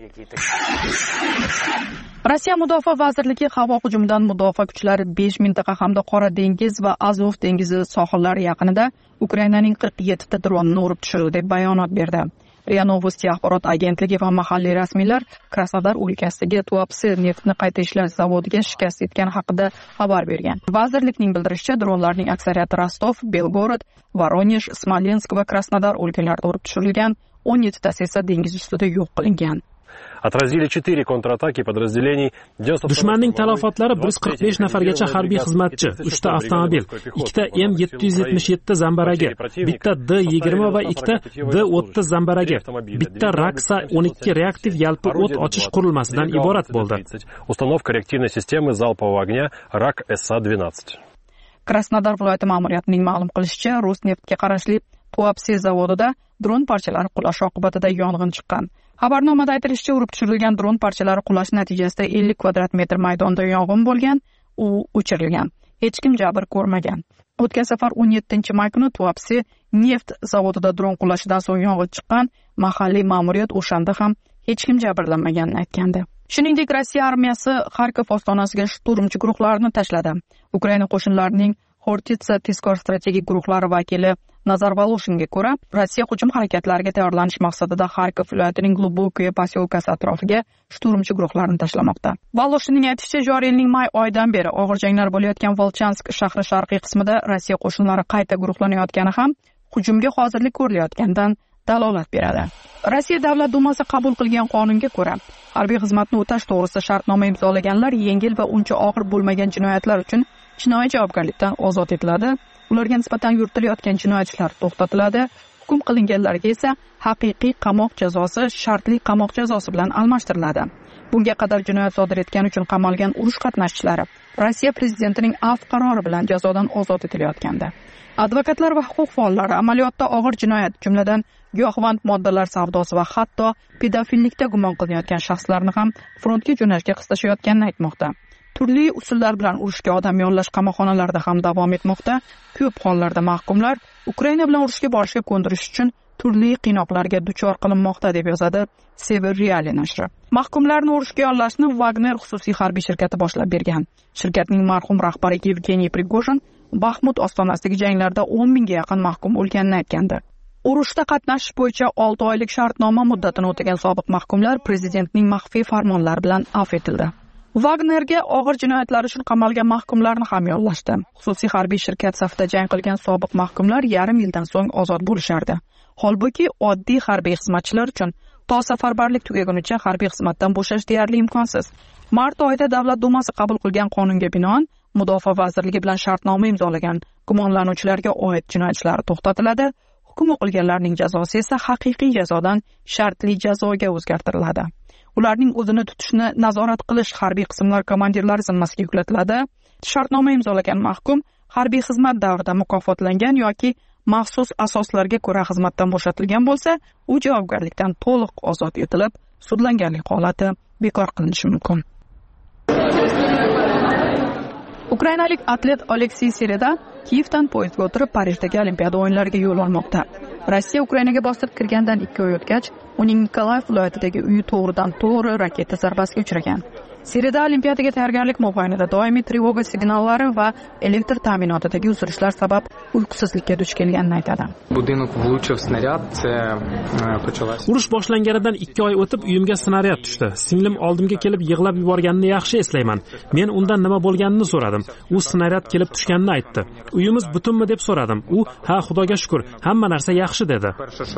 Rossiya mudofaa vazirligi havo hujumidan mudofaa kuchlari besh mintaqa hamda Qora dengiz va Azov dengizi sohillari yaqinida Ukrainaning qirq yettita dronini urib tushirdi deb bayonot berdi. RIA Novosti axborot agentligi va mahalliy rasmiylar Krasnodar o'lkasidagi Tuapse neftni qayta ishlash zavodiga shikast yetgani haqida xabar bergan. Vazirlikning bildirishicha, dronlarning aksariyati Rostov, Belgorod, Voronezh, Smolensk va Krasnodar o'lkalarida urib tushirilgan, o'n yettitasi esa dengiz ustida yo'q qilingan. Отразили четыре контратаки подразделений. Dushmanning talofatlari bir yuz qirq besh nafargacha harbiy xizmatchi, uchta avtomobil, ikkita M yetti yuz yetmish yetti zambaragi, bitta D yigirma va ikkita D o'ttiz zambaragi, bitta Raksa o'n ikki reaktiv yalpi o't ochish qurilmasidan iborat bo'ldi. Установка реактивной системы залпового огня рак эс а двенадцать. Krasnodar viloyati ma'muriyatining ma'lum qilishicha, Rosneftga qarashli Tuapse zavodida dron parchalari qulashi oqibatida yong'in chiqqan. Xabarnomada aytilishicha, urib tushirilgan dron parchalari qulashi natijasida ellik kvadrat metr maydonda yong'in bo'lgan, u o'chirilgan. Hech kim jabr ko'rmagan. O'tgan safar o'n yettinchi may kuni Tuapse neft zavodida dron qulashidan so'ng yong'in chiqqan, mahalliy ma'muriyat o'shanda ham hech kim jabrlanmaganini aytgandi. Shuningdek, Rossiya armiyasi Xarkov ostonasiga shturmchi guruhlarini tashladi. Ukraina qo'shinlarining Xortitsa tezkor strategik guruhlari vakili Nazar Voloshinga ko'ra, Rossiya hujum harakatlariga tayyorlanish maqsadida Xarkov viloyatining Glubokye posyolkasi atrofiga shturmchi guruhlarini tashlamoqda. Voloshinning aytishicha, joriy yilning may oyidan beri og'ir janglar bo'layotgan Volchansk shahri sharqiy qismida Rossiya qo'shinlari qayta guruhlanayotgani ham hujumga hozirlik ko'rilayotganidan dalolat beradi. Rossiya Davlat dumasi qabul qilgan qonunga ko'ra, harbiy xizmatni o'tash to'g'risida shartnoma imzolaganlar yengil va uncha og'ir bo'lmagan jinoyatlar uchun jinoiy javobgarlikdan ozod etiladi. Ularga nisbatan yuritilayotgan jinoyat ishlari to'xtatiladi. Hukm qilinganlarga esa haqiqiy qamoq jazosi shartli qamoq jazosi bilan almashtiriladi. Bunga qadar jinoyat sodir etgani uchun qamalgan urush qatnashchilari Rossiya prezidentining afv qarori bilan jazodan ozod etilayotgandi. Advokatlar va huquq faollari amaliyotda og'ir jinoyat, jumladan giyohvand moddalar savdosi va hatto pedofillikda gumon qilinayotgan shaxslarni ham frontga jo'nashga qistashayotganini aytmoqda. Turli usullar bilan urushga odam yollash qamoqxonalarida ham davom etmoqda. Ko'p hollarda mahkumlar Ukraina bilan urushga borishga ko'ndirish uchun turli qiynoqlarga duchor qilinmoqda deb yozadi Sever Reali nashri. Mahkumlarni urushga yollashni Wagner xususiy harbiy shirkati boshlab bergan. Shirkatning marhum rahbari Yevgeniy Prigozhin Baxmut ostonasidagi janglarda o'n mingga yaqin mahkum o'lganini aytgandi. Urushda qatnashish bo'yicha olti oylik shartnoma muddatini o'tagan sobiq mahkumlar prezidentning maxfiy farmonlari bilan afv etildi. Wagnerga og'ir jinoyatlar uchun qamalgan mahkumlarni ham yollashdi. Xususiy harbiy shirkat safida jang qilgan sobiq mahkumlar yarim yildan so'ng ozod bo'lishardi. Holbuki oddiy harbiy xizmatchilar uchun to safarbarlik tugagunicha harbiy xizmatdan bo'shash deyarli imkonsiz. Mart oyida Davlat dumasi qabul qilgan qonunga binoan Mudofaa vazirligi bilan shartnoma imzolagan gumonlanuvchilarga oid jinoyat ishlari to'xtatiladi. Hukm o'qilganlarning jazosi esa haqiqiy jazodan shartli jazoga o'zgartiriladi. Ularning o'zini tutishni nazorat qilish harbiy qismlar komandirlari zimmasiga yuklatiladi. Shartnoma imzolagan mahkum harbiy xizmat davrida mukofotlangan yoki maxsus asoslarga ko'ra xizmatdan bo'shatilgan bo'lsa, u javobgarlikdan to'liq ozod etilib, sudlanganlik holati bekor qilinishi mumkin. Ukrainalik atlet Oleksiy Sereda Kiyevdan poyezdga o'tirib Parijdagi Olimpiada o'yinlariga yo'l olmoqda. Rossiya Ukrainaga bosib kirgandan ikki oy o'tgach, uning Nikolayev viloyatidagi uyi to'g'ridan to'g'ri raketa zarbasiga uchragan. Sereda Olimpiadaga tayyorgarlik mobaynida doimiy trevoga signallari va elektr ta'minotidagi uzilishlar sabab uyqusizlikka duch kelganini aytadi. Urush boshlanganidan ikki oy o'tib uyimga snaryad tushdi. Singlim oldimga kelib yig'lab yuborganini yaxshi eslayman. Men undan nima bo'lganini so'radim. U snaryad kelib tushganini aytdi. Uyimiz butunmi deb so'radim. U ha, Xudoga shukr, hamma narsa yaxshi dedi.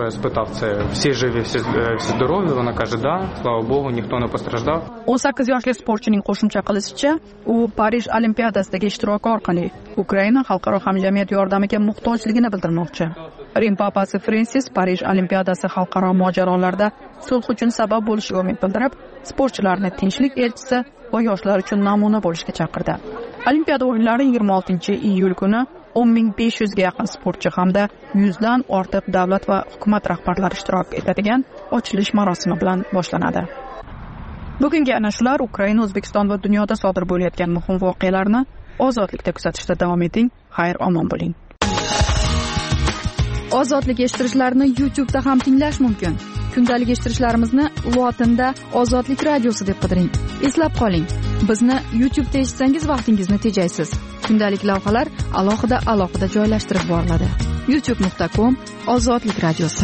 o'n sakkiz yoshli sportchining qo'shimcha qilishicha, u Parij Olimpiadasidagi ishtiroki orqali Ukraina xalqaro hamjamiyat yordamiga muhtojligini bildirmoqchi. Rim papasi Fransis Parij Olimpiadasi xalqaro mojarolarda sulh uchun sabab bo'lishiga umid bildirib, sportchilarni tinchlik elchisi va yoshlar uchun namuna bo'lishga chaqirdi. Olimpiada o'yinlari yigirma oltinchi iyul kuni o'n ming besh yuzga yaqin sportchi hamda yuzdan ortiq davlat va hukumat rahbarlari ishtirok etadigan ochilish marosimi bilan boshlanadi. Bugungi ana shular. Ukraina, O'zbekiston va dunyoda sodir bo'layotgan muhim voqealarni ozodlikda kuzatishda davom eting. Xayr, omon bo'ling. Ozodlik eshittirishlarni YouTube da ham tinglash mumkin. kundalik eshittirishlarimizni lotinda Ozodlik radiosi deb qidiring. Eslab qoling, bizni YouTube'da eshitsangiz vaqtingizni tejaysiz. Kundalik lavhalar alohida alohida joylashtirib boriladi. youtube nuqta com Ozodlik radiosi.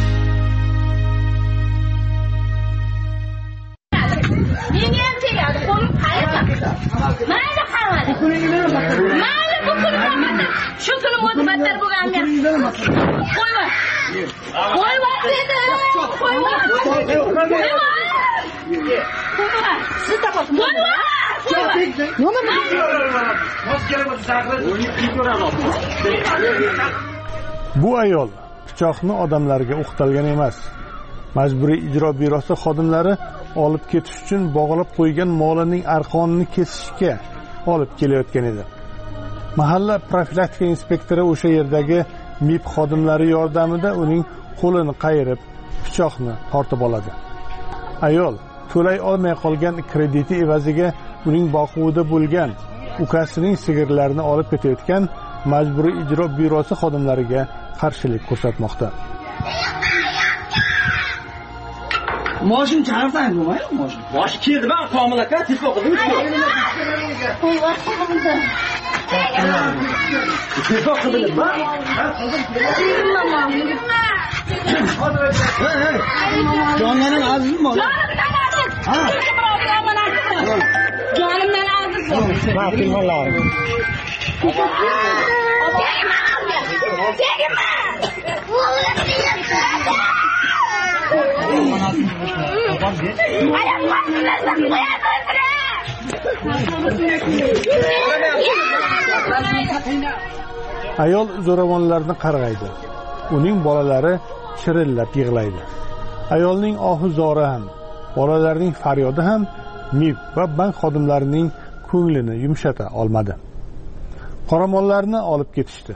Menga ham tegadi, qo'lim qayerda? Mayli qarmadi. Mayli bu kun qolmadi. Shu kuni o'tib battar bo'lganmi? Qo'yma. Qo'yma dedi. Qo'yma. Qo'yma. Siz topasiz. Qo'yma. Bu ayol pichoqni odamlarga o'qtalgan emas. Majburiy ijro byurosi xodimlari olib ketish uchun bog'lab qo'ygan molining arqonini kesishga olib kelayotgan edi. Mahalla profilaktika inspektori o'sha yerdagi M I B xodimlari yordamida uning qo'lini qayirib, pichoqni tortib oladi. Ayol to'lay olmay qolgan krediti evaziga uning boquvida bo'lgan ukasining sigirlarini olib ketayotgan majburiy ijro byurosi xodimlariga qarshilik ko'rsatmoqda. Moshin chaqirsan, nima? Moshin. Mosh keldi, men Komil aka telefon qildim. Qo'y vaqtimda. Telefon qildim, men. Jonlaring azizmi? Ha. Jonimdan aziz. Ma, filmlar. Ayol zo'ravonlarni qarg'aydi. Uning bolalari chirillab yig'laydi. Ayolning ohu-zori ham, bolalarning faryodi ham M I B va bank xodimlarining ko'nglini yumshata olmadi. Qoramollarni olib ketishdi.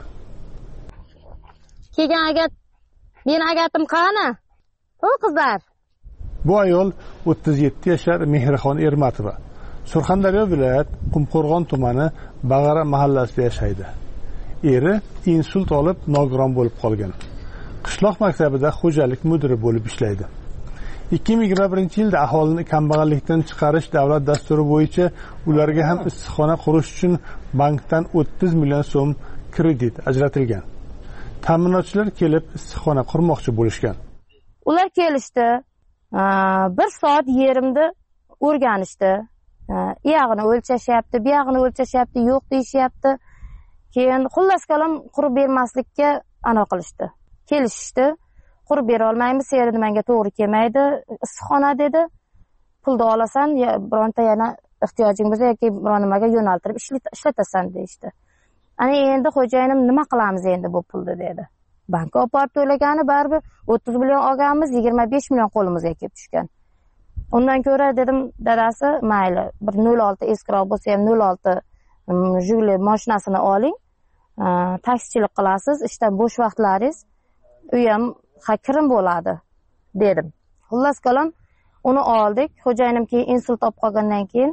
Kelgan agat, men agatim qani? O qizlar. Bu ayol o'ttiz yetti yashar Mehrixon Ermatova. Surxondaryo viloyat Qumqo'rg'on tumani Bag'ara mahallasida yashaydi. Eri insult olib nogiron bo'lib qolgan. Qishloq maktabida xo'jalik mudiri bo'lib ishlaydi. ikki ming yigirma birinchi yilda aholini kambag'allikdan chiqarish davlat dasturi bo'yicha ularga ham issiqxona qurish uchun bankdan o'ttiz million so'm kredit ajratilgan. Ta'minotchilar kelib issiqxona qurmoqchi bo'lishgan. Ular kelishdi. bir soat yerimni o'rganishdi. Iyog'ini o'lchashyapti, bu yog'ini o'lchashyapti, yo'q deyishyapti. Keyin xullas kalom qurib bermaslikka ana qilishdi. Kelishishdi. Qurib bera olmaymiz, yerni menga to'g'ri kelmaydi. Issiqxona dedi. Pulni olasan, bironta yana ehtiyojing bo'lsa yoki biron nimaga yo'naltirib ishlatasan deydi. Ana endi xo'jayinim nima qilamiz endi bu pulni dedi. Bankka olib borib to'lagani baribir o'ttiz million olganmiz, yigirma besh million qo'limizga kelib tushgan. Undan ko'ra dedim, dadasi, mayli, bir nol olti eskrov bo'lsa ham nol olti Jiguli mashinasini oling. Taksichilik qilasiz, ishdan bo'sh vaqtlaringiz u ham kirim bo'ladi dedim. Xullas kalom uni oldik. Xo'jayinim keyin insult olib qolgandan keyin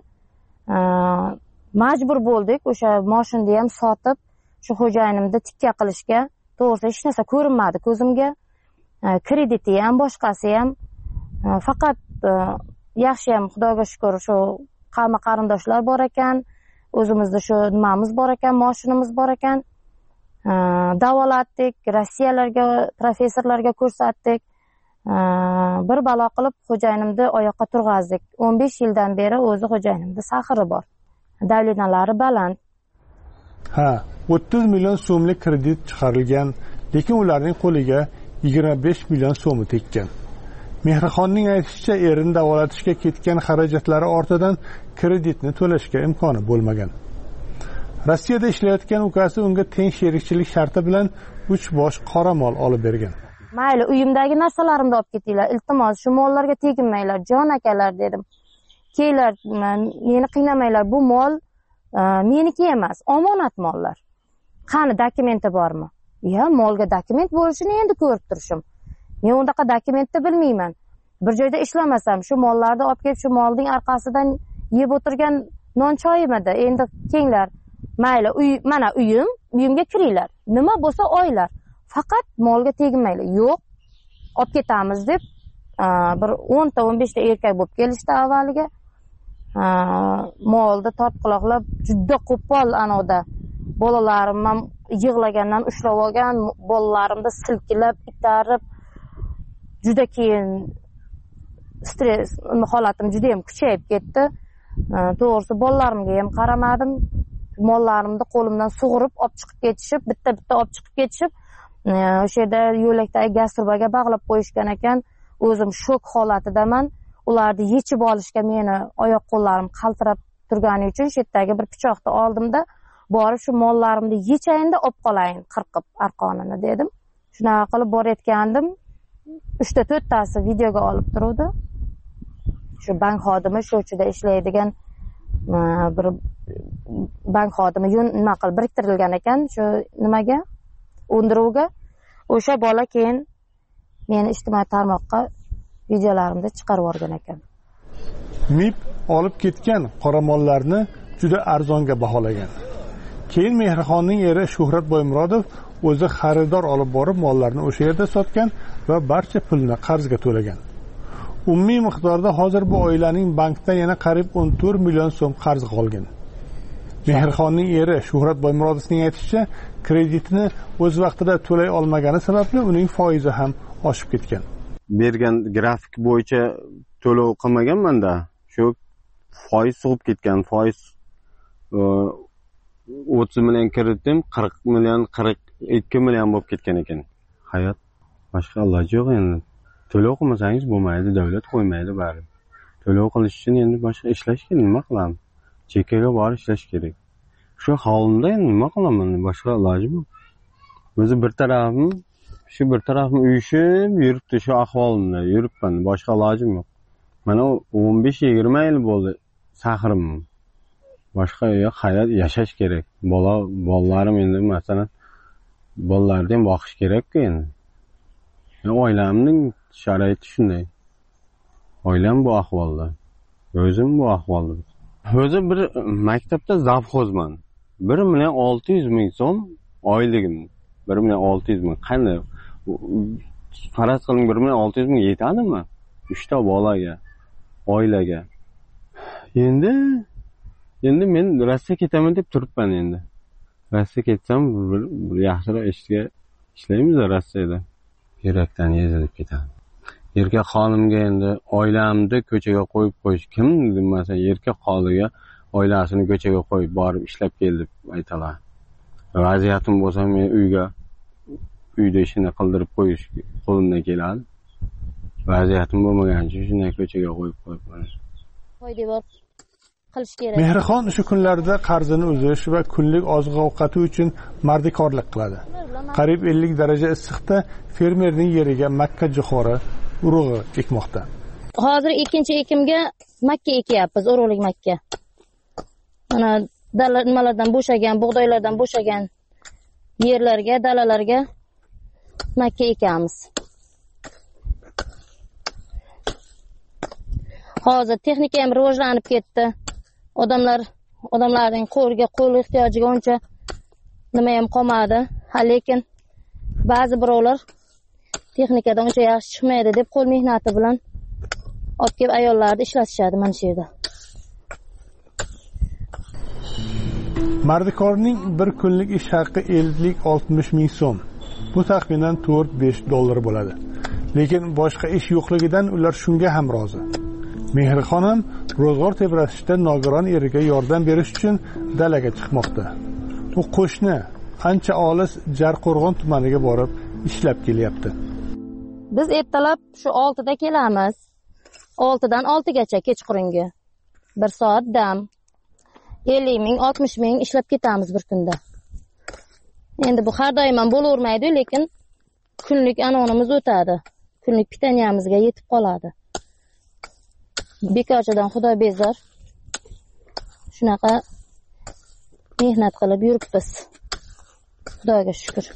majbur bo'ldik o'sha mashinani ham sotib, shu xo'jayinimni tikka qilishga. To'g'risi hech narsa ko'rinmadi ko'zimga. Krediti ham, boshqasi ham. Faqat yaxshi ham Xudoga shukr shu qavma qarindoshlar bor ekan, o'zimizda shu nimamiz bor ekan, mashinamiz bor ekan. Davolatdik, Rossiyalarga, professorlarga ko'rsatdik. Bir balo qilib xo'jayinimni oyoqqa turg'azdik. o'n besh yildan beri o'zi xo'jayinimda sahri bor. Davlenalari baland. Ha, o'ttiz million so'mlik kredit chiqarilgan, lekin ularning qo'liga yigirma besh million so'mi tekkan. Mehrixonning aytishicha, erini davolatishga ketgan xarajatlari ortidan kreditni to'lashga imkoni bo'lmagan. Rossiyada ishlayotgan ukasi unga teng sherikchilik sharti bilan uch bosh qoramol olib bergan. Mayli, uyimdagi narsalarimni olib ketinglar. Iltimos, shu mollarga teginmanglar, jon akalar dedim. Keylar, meni qiynamanglar, bu mol meniki emas, omonat mollar. Qani dokumenti bormi? Ya, molga dokument bo'lishini endi ko'rib turishim. Men undaqa dokumentni bilmayman. Bir joyda ishlamasam, shu mollarni olib kelib, shu molning orqasidan yeb o'tirgan non choyimida. Endi kenglar, mayli, uy, mana uyim, uyimga kiringlar. Nima bo'lsa oylar. Faqat molga tegmanglar. Yo'q, olib ketamiz deb bir o'nta o'n beshta erkak bo'lib kelishdi avvaliga. Molda tortquloqlab juda qo'pol anavda. Bolalarim ham yig'lagandan ushlab olgan, bolalarimni silkilab, itarib juda keyin stress holatim juda ham kuchayib ketdi. To'g'risi bolalarimga ham qaramadim. Mollarimni qo'limdan sug'urib olib chiqib ketishib, bitta-bitta olib chiqib ketishib, o'sha yerda yo'lakdagi gaz turbaga bog'lab qo'yishgan ekan. O'zim shok holatidaman. Ularni yechib olishga meni oyoq qo'llarim qaltirab turgani uchun shu yerdagi bir pichoqni oldimda, borib shu mollarimni yechayinda olib qolayin qirqib arqonini dedim. Shunaqa qilib borayotgandim. uchta to'rttasi videoga olib turuvdi. Shu bank xodimi sho'chida ishlaydigan bir bank xodimi nima qilib biriktirilgan ekan shu nimaga undiruvga. O'sha bola keyin meni ijtimoiy tarmoqqa videolarimda chiqarib yuborgan ekan. MIB olib ketgan qoramollarni juda arzonga baholagan. Keyin Mehrixonning eri Shuhrat Boymurodov o'zi xaridor olib borib mollarni o'sha yerda sotgan va barcha pulni qarzga to'lagan. Umumiy miqdorda hozir bu oilaning bankda yana qariyb o'n to'rt million so'm qarz qolgan. Mehrixonning eri Shuhrat Boymurodovning aytishicha, kreditini o'z vaqtida to'lay olmagani sababli uning foizi ham oshib ketgan. Bergan grafik bo'yicha to'lov qilmaganman-da, shu foiz sig'ib ketgan. Foiz o'ttiz million kiritdim, qirq million, qirq ikki million bo'lib ketgan ekan. Hayot boshqa iloji yo'q endi. To'lov qilmasangiz bo'lmaydi, davlat qo'ymaydi bari. To'lov qilish uchun endi boshqa ishlash kerak, nima qilamiz? Chekkaga borib ishlash kerak. Shu holimda endi nima qilaman? Boshqa iloji yo'q. O'zi bir tarafim, shu bir tarafim uyushib yuribdi, shu ahvolimda yuribman. Boshqa ilojim yo'q. Mana o'n besh yigirma yil bo'ldi sahrim. Boshqa yo'q, hayot yashash kerak. Bola, bolalarim endi masalan bolalarni ham boqish kerak-ku endi. Oilamning sharoiti shunday. Oilam bu ahvolda. O'zim bu ahvolda. O'zi bir maktabda zavxozman. bir million olti yuz ming so'm oyligim. bir million olti yuz ming. Qanday? Faraz qiling bir million olti yuz ming yetadimi? uchta bolaga, oilaga. Endi endi men Rossiya ketaman deb turibman endi. Rossiya ketsam bir yaxshiroq ishga ishlaymiz Rossiyada. Yurakdan ezilib ketadi. Erkak xolimga endi oilamni ko'chaga qo'yib qo'yish kim demasa, erkak xoliga oilasini ko'chaga qo'yib borib ishlab keldi deb aytalar. Vaziyatim bo'lsa men uyga uyda ishini qildirib qo'yish qo'limdan keladi. Vaziyatim bo'lmagani uchun shunday ko'chaga qo'yib qo'yibman. Foydavor qilish kerak. Mehrixon shu kunlarda qarzini uzish va kunlik oziq-ovqati uchun mardikorlik qiladi. Qariyb ellik daraja issiqda fermerning yeriga makka jo'xori urug'i ekmoqda. Hozir ikkinchi ekimga makka ekyapmiz, urug'lik makka. Mana dala nimalardan bo'shagan, bug'doylardan bo'shagan yerlarga, dalalarga makka ekamiz. Hozir texnika ham rivojlanib ketdi. Odamlar odamlarning qo'lga qo'l ehtiyojiga uncha nima ham qolmadi. Ha, lekin ba'zi birovlar texnikadan uncha yaxshi chiqmaydi deb qo'l mehnati bilan olib kelib ayollarni ishlatishadi mana shu yerda. Mardikorning bir kunlik ish haqi ellik oltmish ming so'm. Bu taxminan to'rt besh dollar bo'ladi. Lekin boshqa ish yo'qligidan ular shunga ham rozi. Mehrixon ham ro'zg'or tebratishda nogiron eriga yordam berish uchun dalaga chiqmoqda. U qo'shni qancha olis Jarqo'rg'on tumaniga borib ishlab kelyapti. Biz ertalab shu oltida kelamiz. oltidan oltigacha kechqurungi. bir soat dam. ellik ming, oltmish ming ishlab ketamiz bir kunda. Endi bu har doim ham bo'lavermaydi, lekin kunlik anonimiz o'tadi. Kunlik pitaniyamizga yetib qoladi. Bekorchidan xudo bezor. Shunaqa mehnat qilib yuribmiz. Xudoga shukr.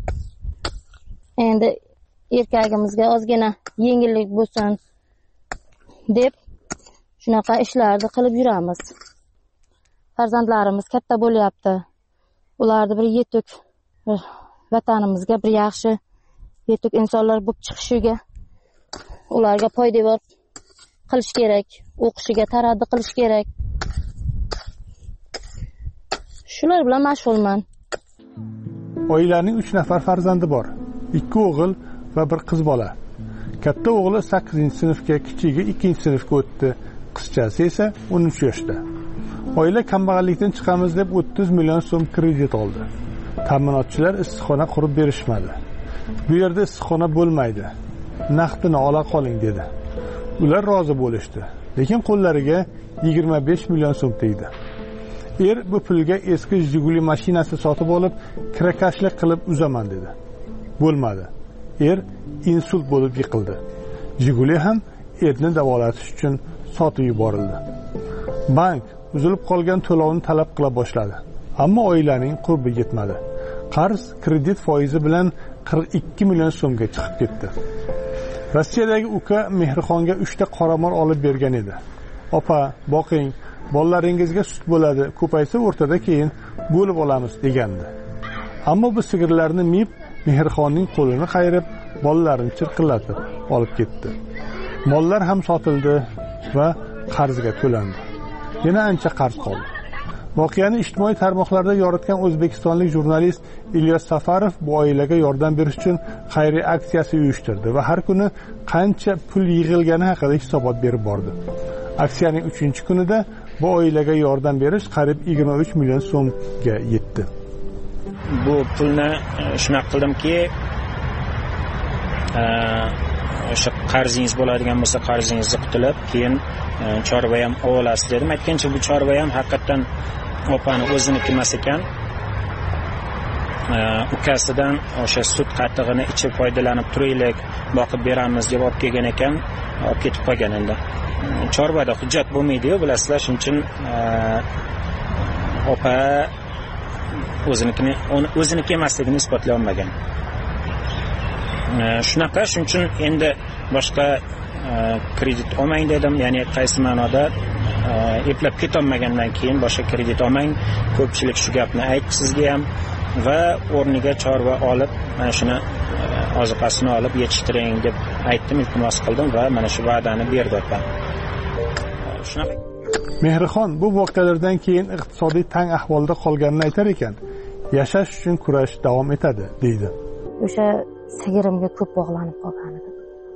Endi erkagimizga ozgina yengillik bo'lsin deb shunaqa ishlarni qilib yuramiz. Farzandlarimiz katta bo'lyapti. Ularni bir yetuk vatanimizga bir yaxshi yetuk insonlar bo'lib chiqishiga ularga poydevor qilish kerak, o'qishiga taraddi qilish kerak. Shular bilan mashg'ulman. Oilaning uch nafar farzandi bor. ikki o'g'il va bir qiz bola. Katta o'g'li sakkizinchi sinfga, kichigi ikkinchi sinfga o'tdi. Qizchasi esa o'n uch yoshda. Oila kambag'allikdan chiqamiz deb o'ttiz million so'm kredit oldi. Ta'minotchilar issiqxona qurib berishmadi. Bu yerda issiqxona bo'lmaydi. Naqdini ola qoling dedi. Ular rozi bo'lishdi, lekin qo'llariga yigirma besh million so'm tegdi. Er bu pulga eski Jiguli mashinasi sotib olib, kirakashlik qilib uzaman dedi. Bo'lmadi. Er insult bo'lib yiqildi. Jiguli ham erni davolatish uchun sotib yuborildi. Bank uzilib qolgan to'lovni talab qila boshladi, ammo oilaning qurbi yetmadi. Qarz kredit foizi bilan qirq ikki million so'mga chiqib ketdi. Rossiyadagi uka Mehrixonga uchta qoramol olib bergan edi. Opa, boqing, bolalaringizga sut bo'ladi, ko'paysa o'rtada keyin bo'lib olamiz degandi. Ammo bu sigirlarni mib Mehrixonning qo'lini qayirib, bolalarini chirqillatib olib ketdi. Mollar ham sotildi va qarzga to'landi. Yana ancha qarz qoldi. Voqeani ijtimoiy tarmoqlarda yoritgan o'zbekistonlik jurnalist Ilyos Safarov bu oilaga yordam berish uchun xayriya aksiyasi uyushtirdi va har kuni qancha pul yig'ilgani haqida hisobot berib bordi. Aksiyaning uchinchi kunida bu oilaga yordam berish qariyb yigirma uch million so'mga yetdi. Bu pulni shunaqa qildimki, o'sha qarzingiz bo'ladigan bo'lsa qarzingizni qutulib, keyin chorva ham olasiz dedim. Aytgancha bu chorva ham haqiqatan opani o'ziniki emas ekan. Ukasidan o'sha sut qatig'ini ichib foydalanib turaylik, boqib beramiz deb olib kelgan ekan, olib ketib qolgan endi. Chorvada hujjat bo'lmaydi-ku, bilasizlar, shuning uchun opa o'zinikini o'ziniki emasligini isbotlay olmagan. Shunaqa, shuning uchun endi boshqa kredit olmang dedim, ya'ni qaysi ma'noda eplab ketolmagandan keyin boshqa kredit olmang, ko'pchilik shu gapni aytdi sizga ham va o'rniga chorva olib, mana shuni oziqasini olib yetishtiring deb aytdim, iltimos qildim va mana shu va'dani berdi opam. Shunaqa. Mehrixon bu voqealardan keyin iqtisodiy tang ahvolda qolganini aytar ekan, yashash uchun kurash davom etadi deydi. O'sha sigirimga ko'p bog'lanib qolgan edim.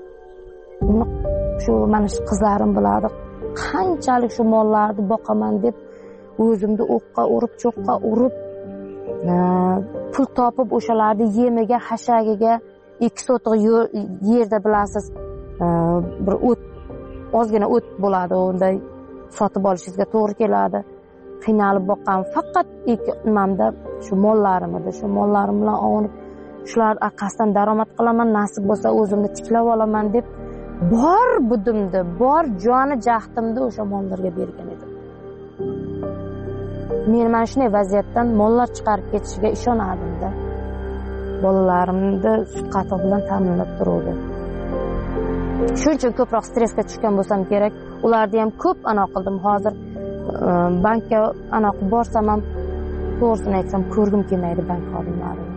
Shu mana shu qizlarim biladi, qanchalik shu mollarni boqaman deb o'zimni o'qqa urib, cho'qqa urib, pul topib o'shalarni yemiga, hashagiga ikki sotiq yerda bilasiz, bir o't, ozgina o't bo'ladi, unday sotib olishingizga to'g'ri keladi. Qiynalib boqqan, faqat nimamda shu mollarim edi, shu mollarim bilan ovunib, shular orqasidan daromad qilaman, nasib bo'lsa o'zimni tiklab olaman deb bor budimni, bor joni jahdimni o'sha mollarga bergan edim. Men mana shunday vaziyatdan mollar chiqarib ketishiga ishonardim-da. Bolalarimni sut qatiq bilan ta'minlab turuvdi. Shuning uchun ko'proq stressga tushgan bo'lsam kerak. Ularni ham ko'p ana qildim. Hozir bankka ana borsam ham to'g'risini aytsam ko'rgim kelmaydi bank xodimlarini.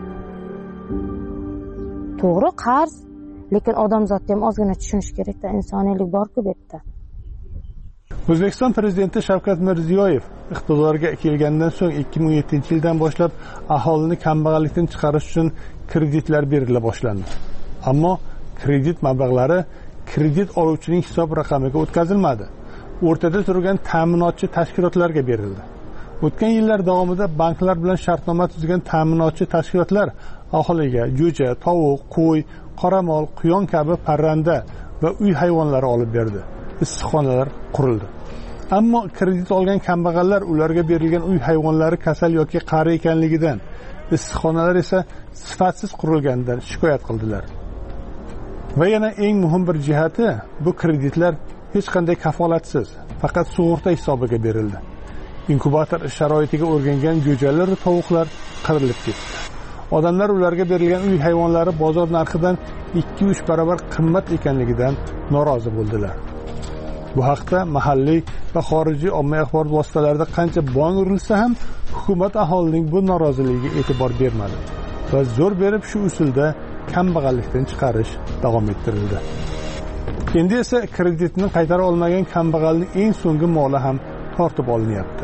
To'g'ri, qarz, lekin odamzodni ham ozgina tushunish kerak-da, insoniylik bor-ku bu yerda. O'zbekiston prezidenti Shavkat Mirziyoyev iqtidorga kelgandan so'ng ikki ming o'n yettinchi yildan boshlab aholini kambag'allikdan chiqarish uchun kreditlar berila boshlandi. Ammo kredit mablag'lari kredit oluvchining hisob raqamiga o'tkazilmadi. O'rtada turgan ta'minotchi tashkilotlarga berildi. O'tgan yillar davomida banklar bilan shartnoma tuzgan ta'minotchi tashkilotlar aholiga jo'ja, tovuq, qo'y, qoramol, quyon kabi parranda va uy hayvonlari olib berdi. Issiqxonalar qurildi. Ammo kredit olgan kambag'allar ularga berilgan uy hayvonlari kasal yoki qari ekanligidan, issiqxonalar esa sifatsiz qurilganidan shikoyat qildilar. Va yana eng muhim bir jihati, bu kreditlar hech qanday kafolatsiz, faqat sug'urta hisobiga berildi. Inkubator sharoitiga o'rgangan jo'jalar va tovuqlar qirilib ketdi. Odamlar ularga berilgan uy hayvonlari bozor narxidan ikki uch barobar qimmat ekanligidan norozi bo'ldilar. Bu haqda mahalliy va xorijiy ommaviy axborot vositalarida qancha bong urilsa ham hukumat aholining bu noroziligiga e'tibor bermadi va zo'r berib shu usulda kambag'allikdan chiqarish davom ettirildi. endi esa kreditini qaytara olmagan kambag'alning eng so'nggi moli ham tortib olinyapti.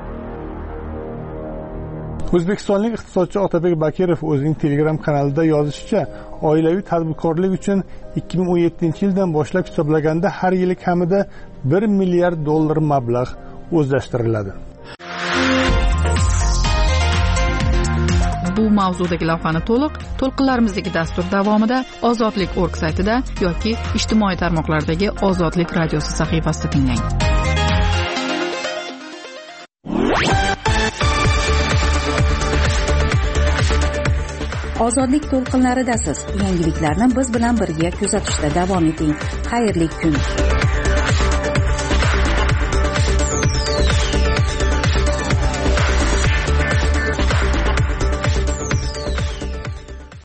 O'zbekistonlik iqtisodchi Otabek Bakirov o'zining Telegram kanalida yozishicha, oilaviy tadbirkorlik uchun ikki ming o'n yettinchi yildan boshlab hisoblaganda har yili kamida bir milliard dollar mablag' o'zlashtiriladi. Bu mavzudagi lavhani to'liq to'lqinlarimizdagi dastur davomida ozodlik org saytida yoki ijtimoiy tarmoqlardagi Ozodlik radiosi sahifasida tinglang. Ozodlik to'lqinlaridasiz. Yangiliklarni biz bilan birga kuzatishda davom eting. Xayrli kun.